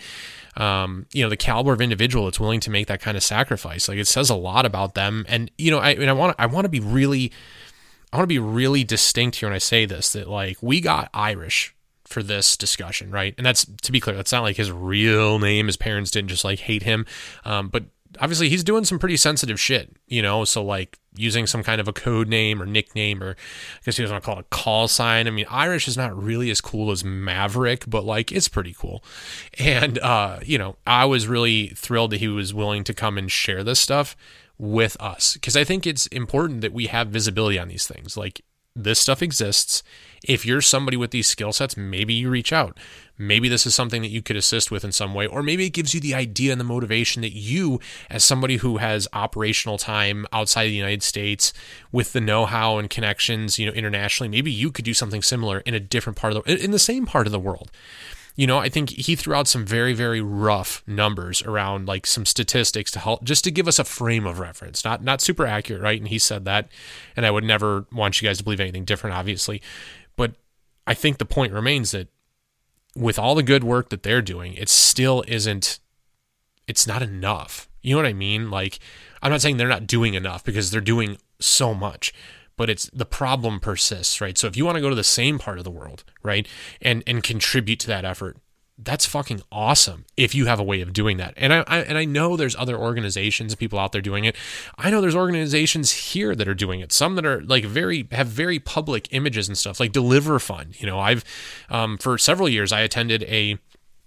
S1: um, you know, the caliber of individual that's willing to make that kind of sacrifice. Like it says a lot about them. And you know, I and I want I want to be really I want to be really distinct here when I say this, that like we got Irish for this discussion, right? And that's, to be clear, that's not like his real name. His parents didn't just like hate him. Um, but obviously he's doing some pretty sensitive shit, you know, so like using some kind of a code name or nickname, or I guess he doesn't want to call it a call sign. I mean, Irish is not really as cool as Maverick, but like it's pretty cool. And, uh, you know, I was really thrilled that he was willing to come and share this stuff with us, because I think it's important that we have visibility on these things. Like, this stuff exists. If you're somebody with these skill sets, maybe you reach out. Maybe this is something that you could assist with in some way, or maybe it gives you the idea and the motivation that you, as somebody who has operational time outside of the United States with the know-how and connections, you know, internationally, maybe you could do something similar in a different part of the, in the same part of the world. You know, I think he threw out some very, very rough numbers around like some statistics to help, just to give us a frame of reference. Not not super accurate, right? And he said that, and I would never want you guys to believe anything different, obviously. But I think the point remains that with all the good work that they're doing, it still isn't, it's not enough. You know what I mean? Like, I'm not saying they're not doing enough, because they're doing so much. But it's the problem persists, right? So if you want to go to the same part of the world, right, and and contribute to that effort, that's fucking awesome if you have a way of doing that. And I, I and I know there's other organizations and people out there doing it. I know there's organizations here that are doing it. Some that are like very have very public images and stuff, like Deliver Fund. You know, I've um, for several years I attended a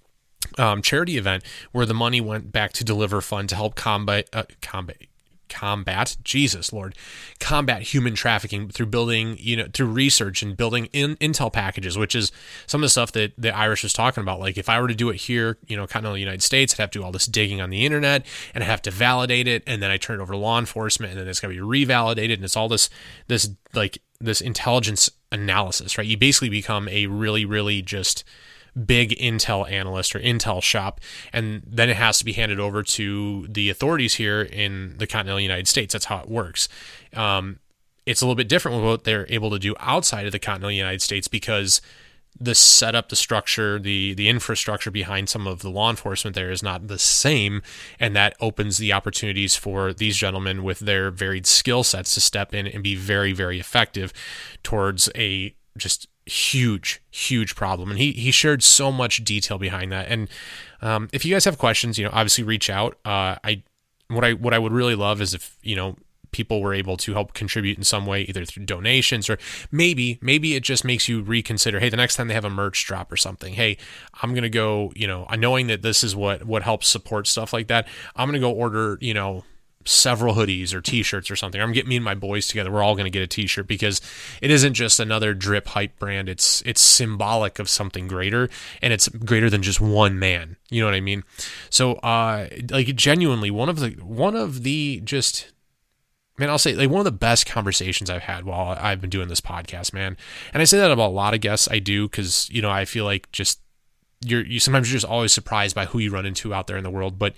S1: um, charity event where the money went back to Deliver Fund to help combat uh, combat. combat Jesus Lord combat human trafficking through building, you know, through research and building in intel packages, which is some of the stuff that the Irish was talking about. Like, if I were to do it here, you know, continental United States, I'd have to do all this digging on the internet, and I have to validate it, and then I turn it over to law enforcement, and then it's going to be revalidated, and it's all this this like this intelligence analysis, right? You basically become a really really just big intel analyst or intel shop, and then it has to be handed over to the authorities here in the continental United States. That's how it works. Um, it's a little bit different with what they're able to do outside of the continental United States, because the setup, the structure, the the infrastructure behind some of the law enforcement there is not the same, and that opens the opportunities for these gentlemen with their varied skill sets to step in and be very, very effective towards a just huge, huge problem. And he he shared so much detail behind that. And um, if you guys have questions, you know, obviously reach out. Uh, I what I what I would really love is if, you know, people were able to help contribute in some way, either through donations, or maybe maybe it just makes you reconsider, hey, the next time they have a merch drop or something, hey, I'm gonna go, you know, knowing that this is what what helps support stuff like that, I'm gonna go order, you know, several hoodies or t-shirts or something. I'm getting me and my boys together. We're all going to get a t-shirt, because it isn't just another drip hype brand. It's it's symbolic of something greater, and it's greater than just one man. You know what I mean? So, uh, like, genuinely, one of the one of the just, man, I'll say, like, one of the best conversations I've had while I've been doing this podcast, man. And I say that about a lot of guests. I do, because, you know, I feel like just you're you sometimes you're just always surprised by who you run into out there in the world, but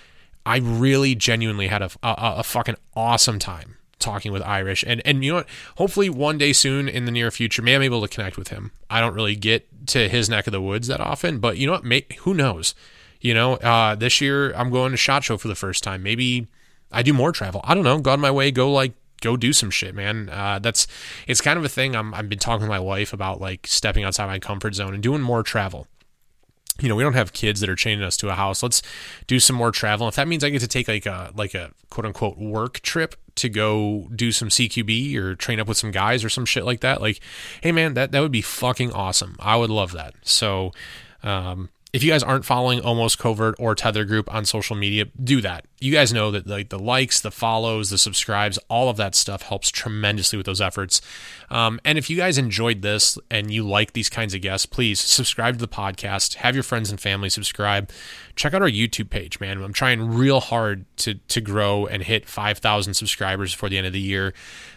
S1: I really genuinely had a, a, a fucking awesome time talking with Irish. And, and you know what? Hopefully one day soon in the near future, maybe I'm able to connect with him. I don't really get to his neck of the woods that often, but you know what? May, who knows? You know, uh, this year I'm going to SHOT Show for the first time. Maybe I do more travel. I don't know. Go out of my way. Go like, go do some shit, man. Uh, that's, it's kind of a thing. I'm, I've been talking with my wife about, like, stepping outside my comfort zone and doing more travel. You know, we don't have kids that are chaining us to a house. Let's do some more travel. If that means I get to take like a like a quote unquote work trip to go do some C Q B or train up with some guys or some shit like that, like, hey man, that, that would be fucking awesome. I would love that. So, um, if you guys aren't following Almost Covert or Tether Group on social media, do that. You guys know that, like, the likes, the follows, the subscribes, all of that stuff helps tremendously with those efforts. Um, and if you guys enjoyed this and you like these kinds of guests, please subscribe to the podcast. Have your friends and family subscribe. Check out our YouTube page, man. I'm trying real hard to to grow and hit five thousand subscribers before the end of the year.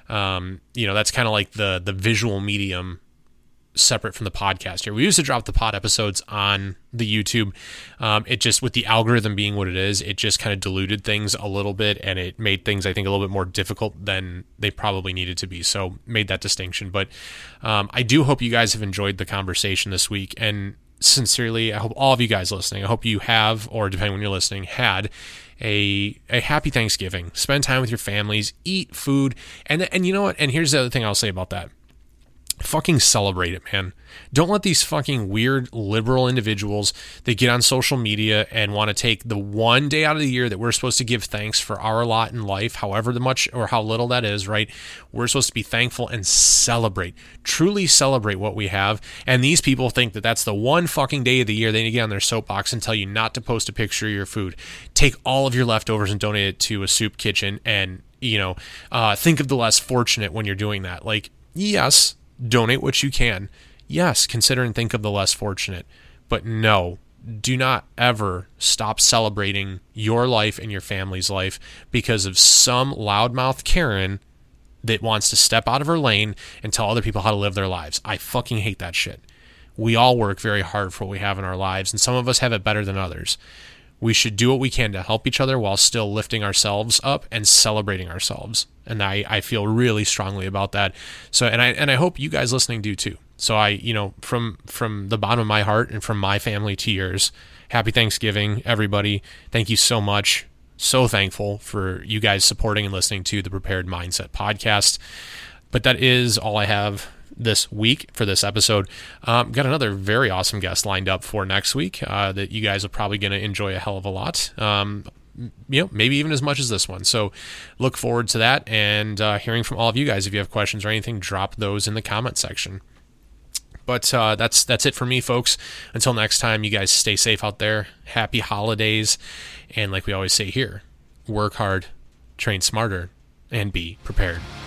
S1: Um, you know, that's kind of like the the visual medium separate from the podcast here. We used to drop the pod episodes on the YouTube. Um, it just, with the algorithm being what it is, it just kind of diluted things a little bit, and it made things, I think, a little bit more difficult than they probably needed to be. So made that distinction. But um, I do hope you guys have enjoyed the conversation this week. And sincerely, I hope all of you guys listening, I hope you have, or depending when you're listening, had a a happy Thanksgiving. Spend time with your families, eat food. And, and you know what? And here's the other thing I'll say about that. fucking celebrate it, man. Don't let these fucking weird liberal individuals that get on social media and want to take the one day out of the year that we're supposed to give thanks for our lot in life, however much or how little that is, right? We're supposed to be thankful and celebrate, truly celebrate what we have. And these people think that that's the one fucking day of the year they need to get on their soapbox and tell you not to post a picture of your food. Take all of your leftovers and donate it to a soup kitchen, and, you know, uh, think of the less fortunate when you're doing that. Like, yes, donate what you can. Yes, consider and think of the less fortunate. But no, do not ever stop celebrating your life and your family's life because of some loudmouth Karen that wants to step out of her lane and tell other people how to live their lives. I fucking hate that shit. We all work very hard for what we have in our lives, and some of us have it better than others. We should do what we can to help each other while still lifting ourselves up and celebrating ourselves. And I, I feel really strongly about that. So, and I, and I hope you guys listening do too. So I, you know, from, from the bottom of my heart and from my family to yours, happy Thanksgiving, everybody. Thank you so much. So thankful for you guys supporting and listening to the Prepared Mindset podcast. But that is all I have this week for this episode. Um, got another very awesome guest lined up for next week uh, that you guys are probably going to enjoy a hell of a lot. Um, you know, maybe even as much as this one. So look forward to that, and uh, hearing from all of you guys. If you have questions or anything, drop those in the comment section. But uh, that's that's it for me, folks. Until next time, you guys stay safe out there. Happy holidays. And like we always say here, work hard, train smarter, and be prepared.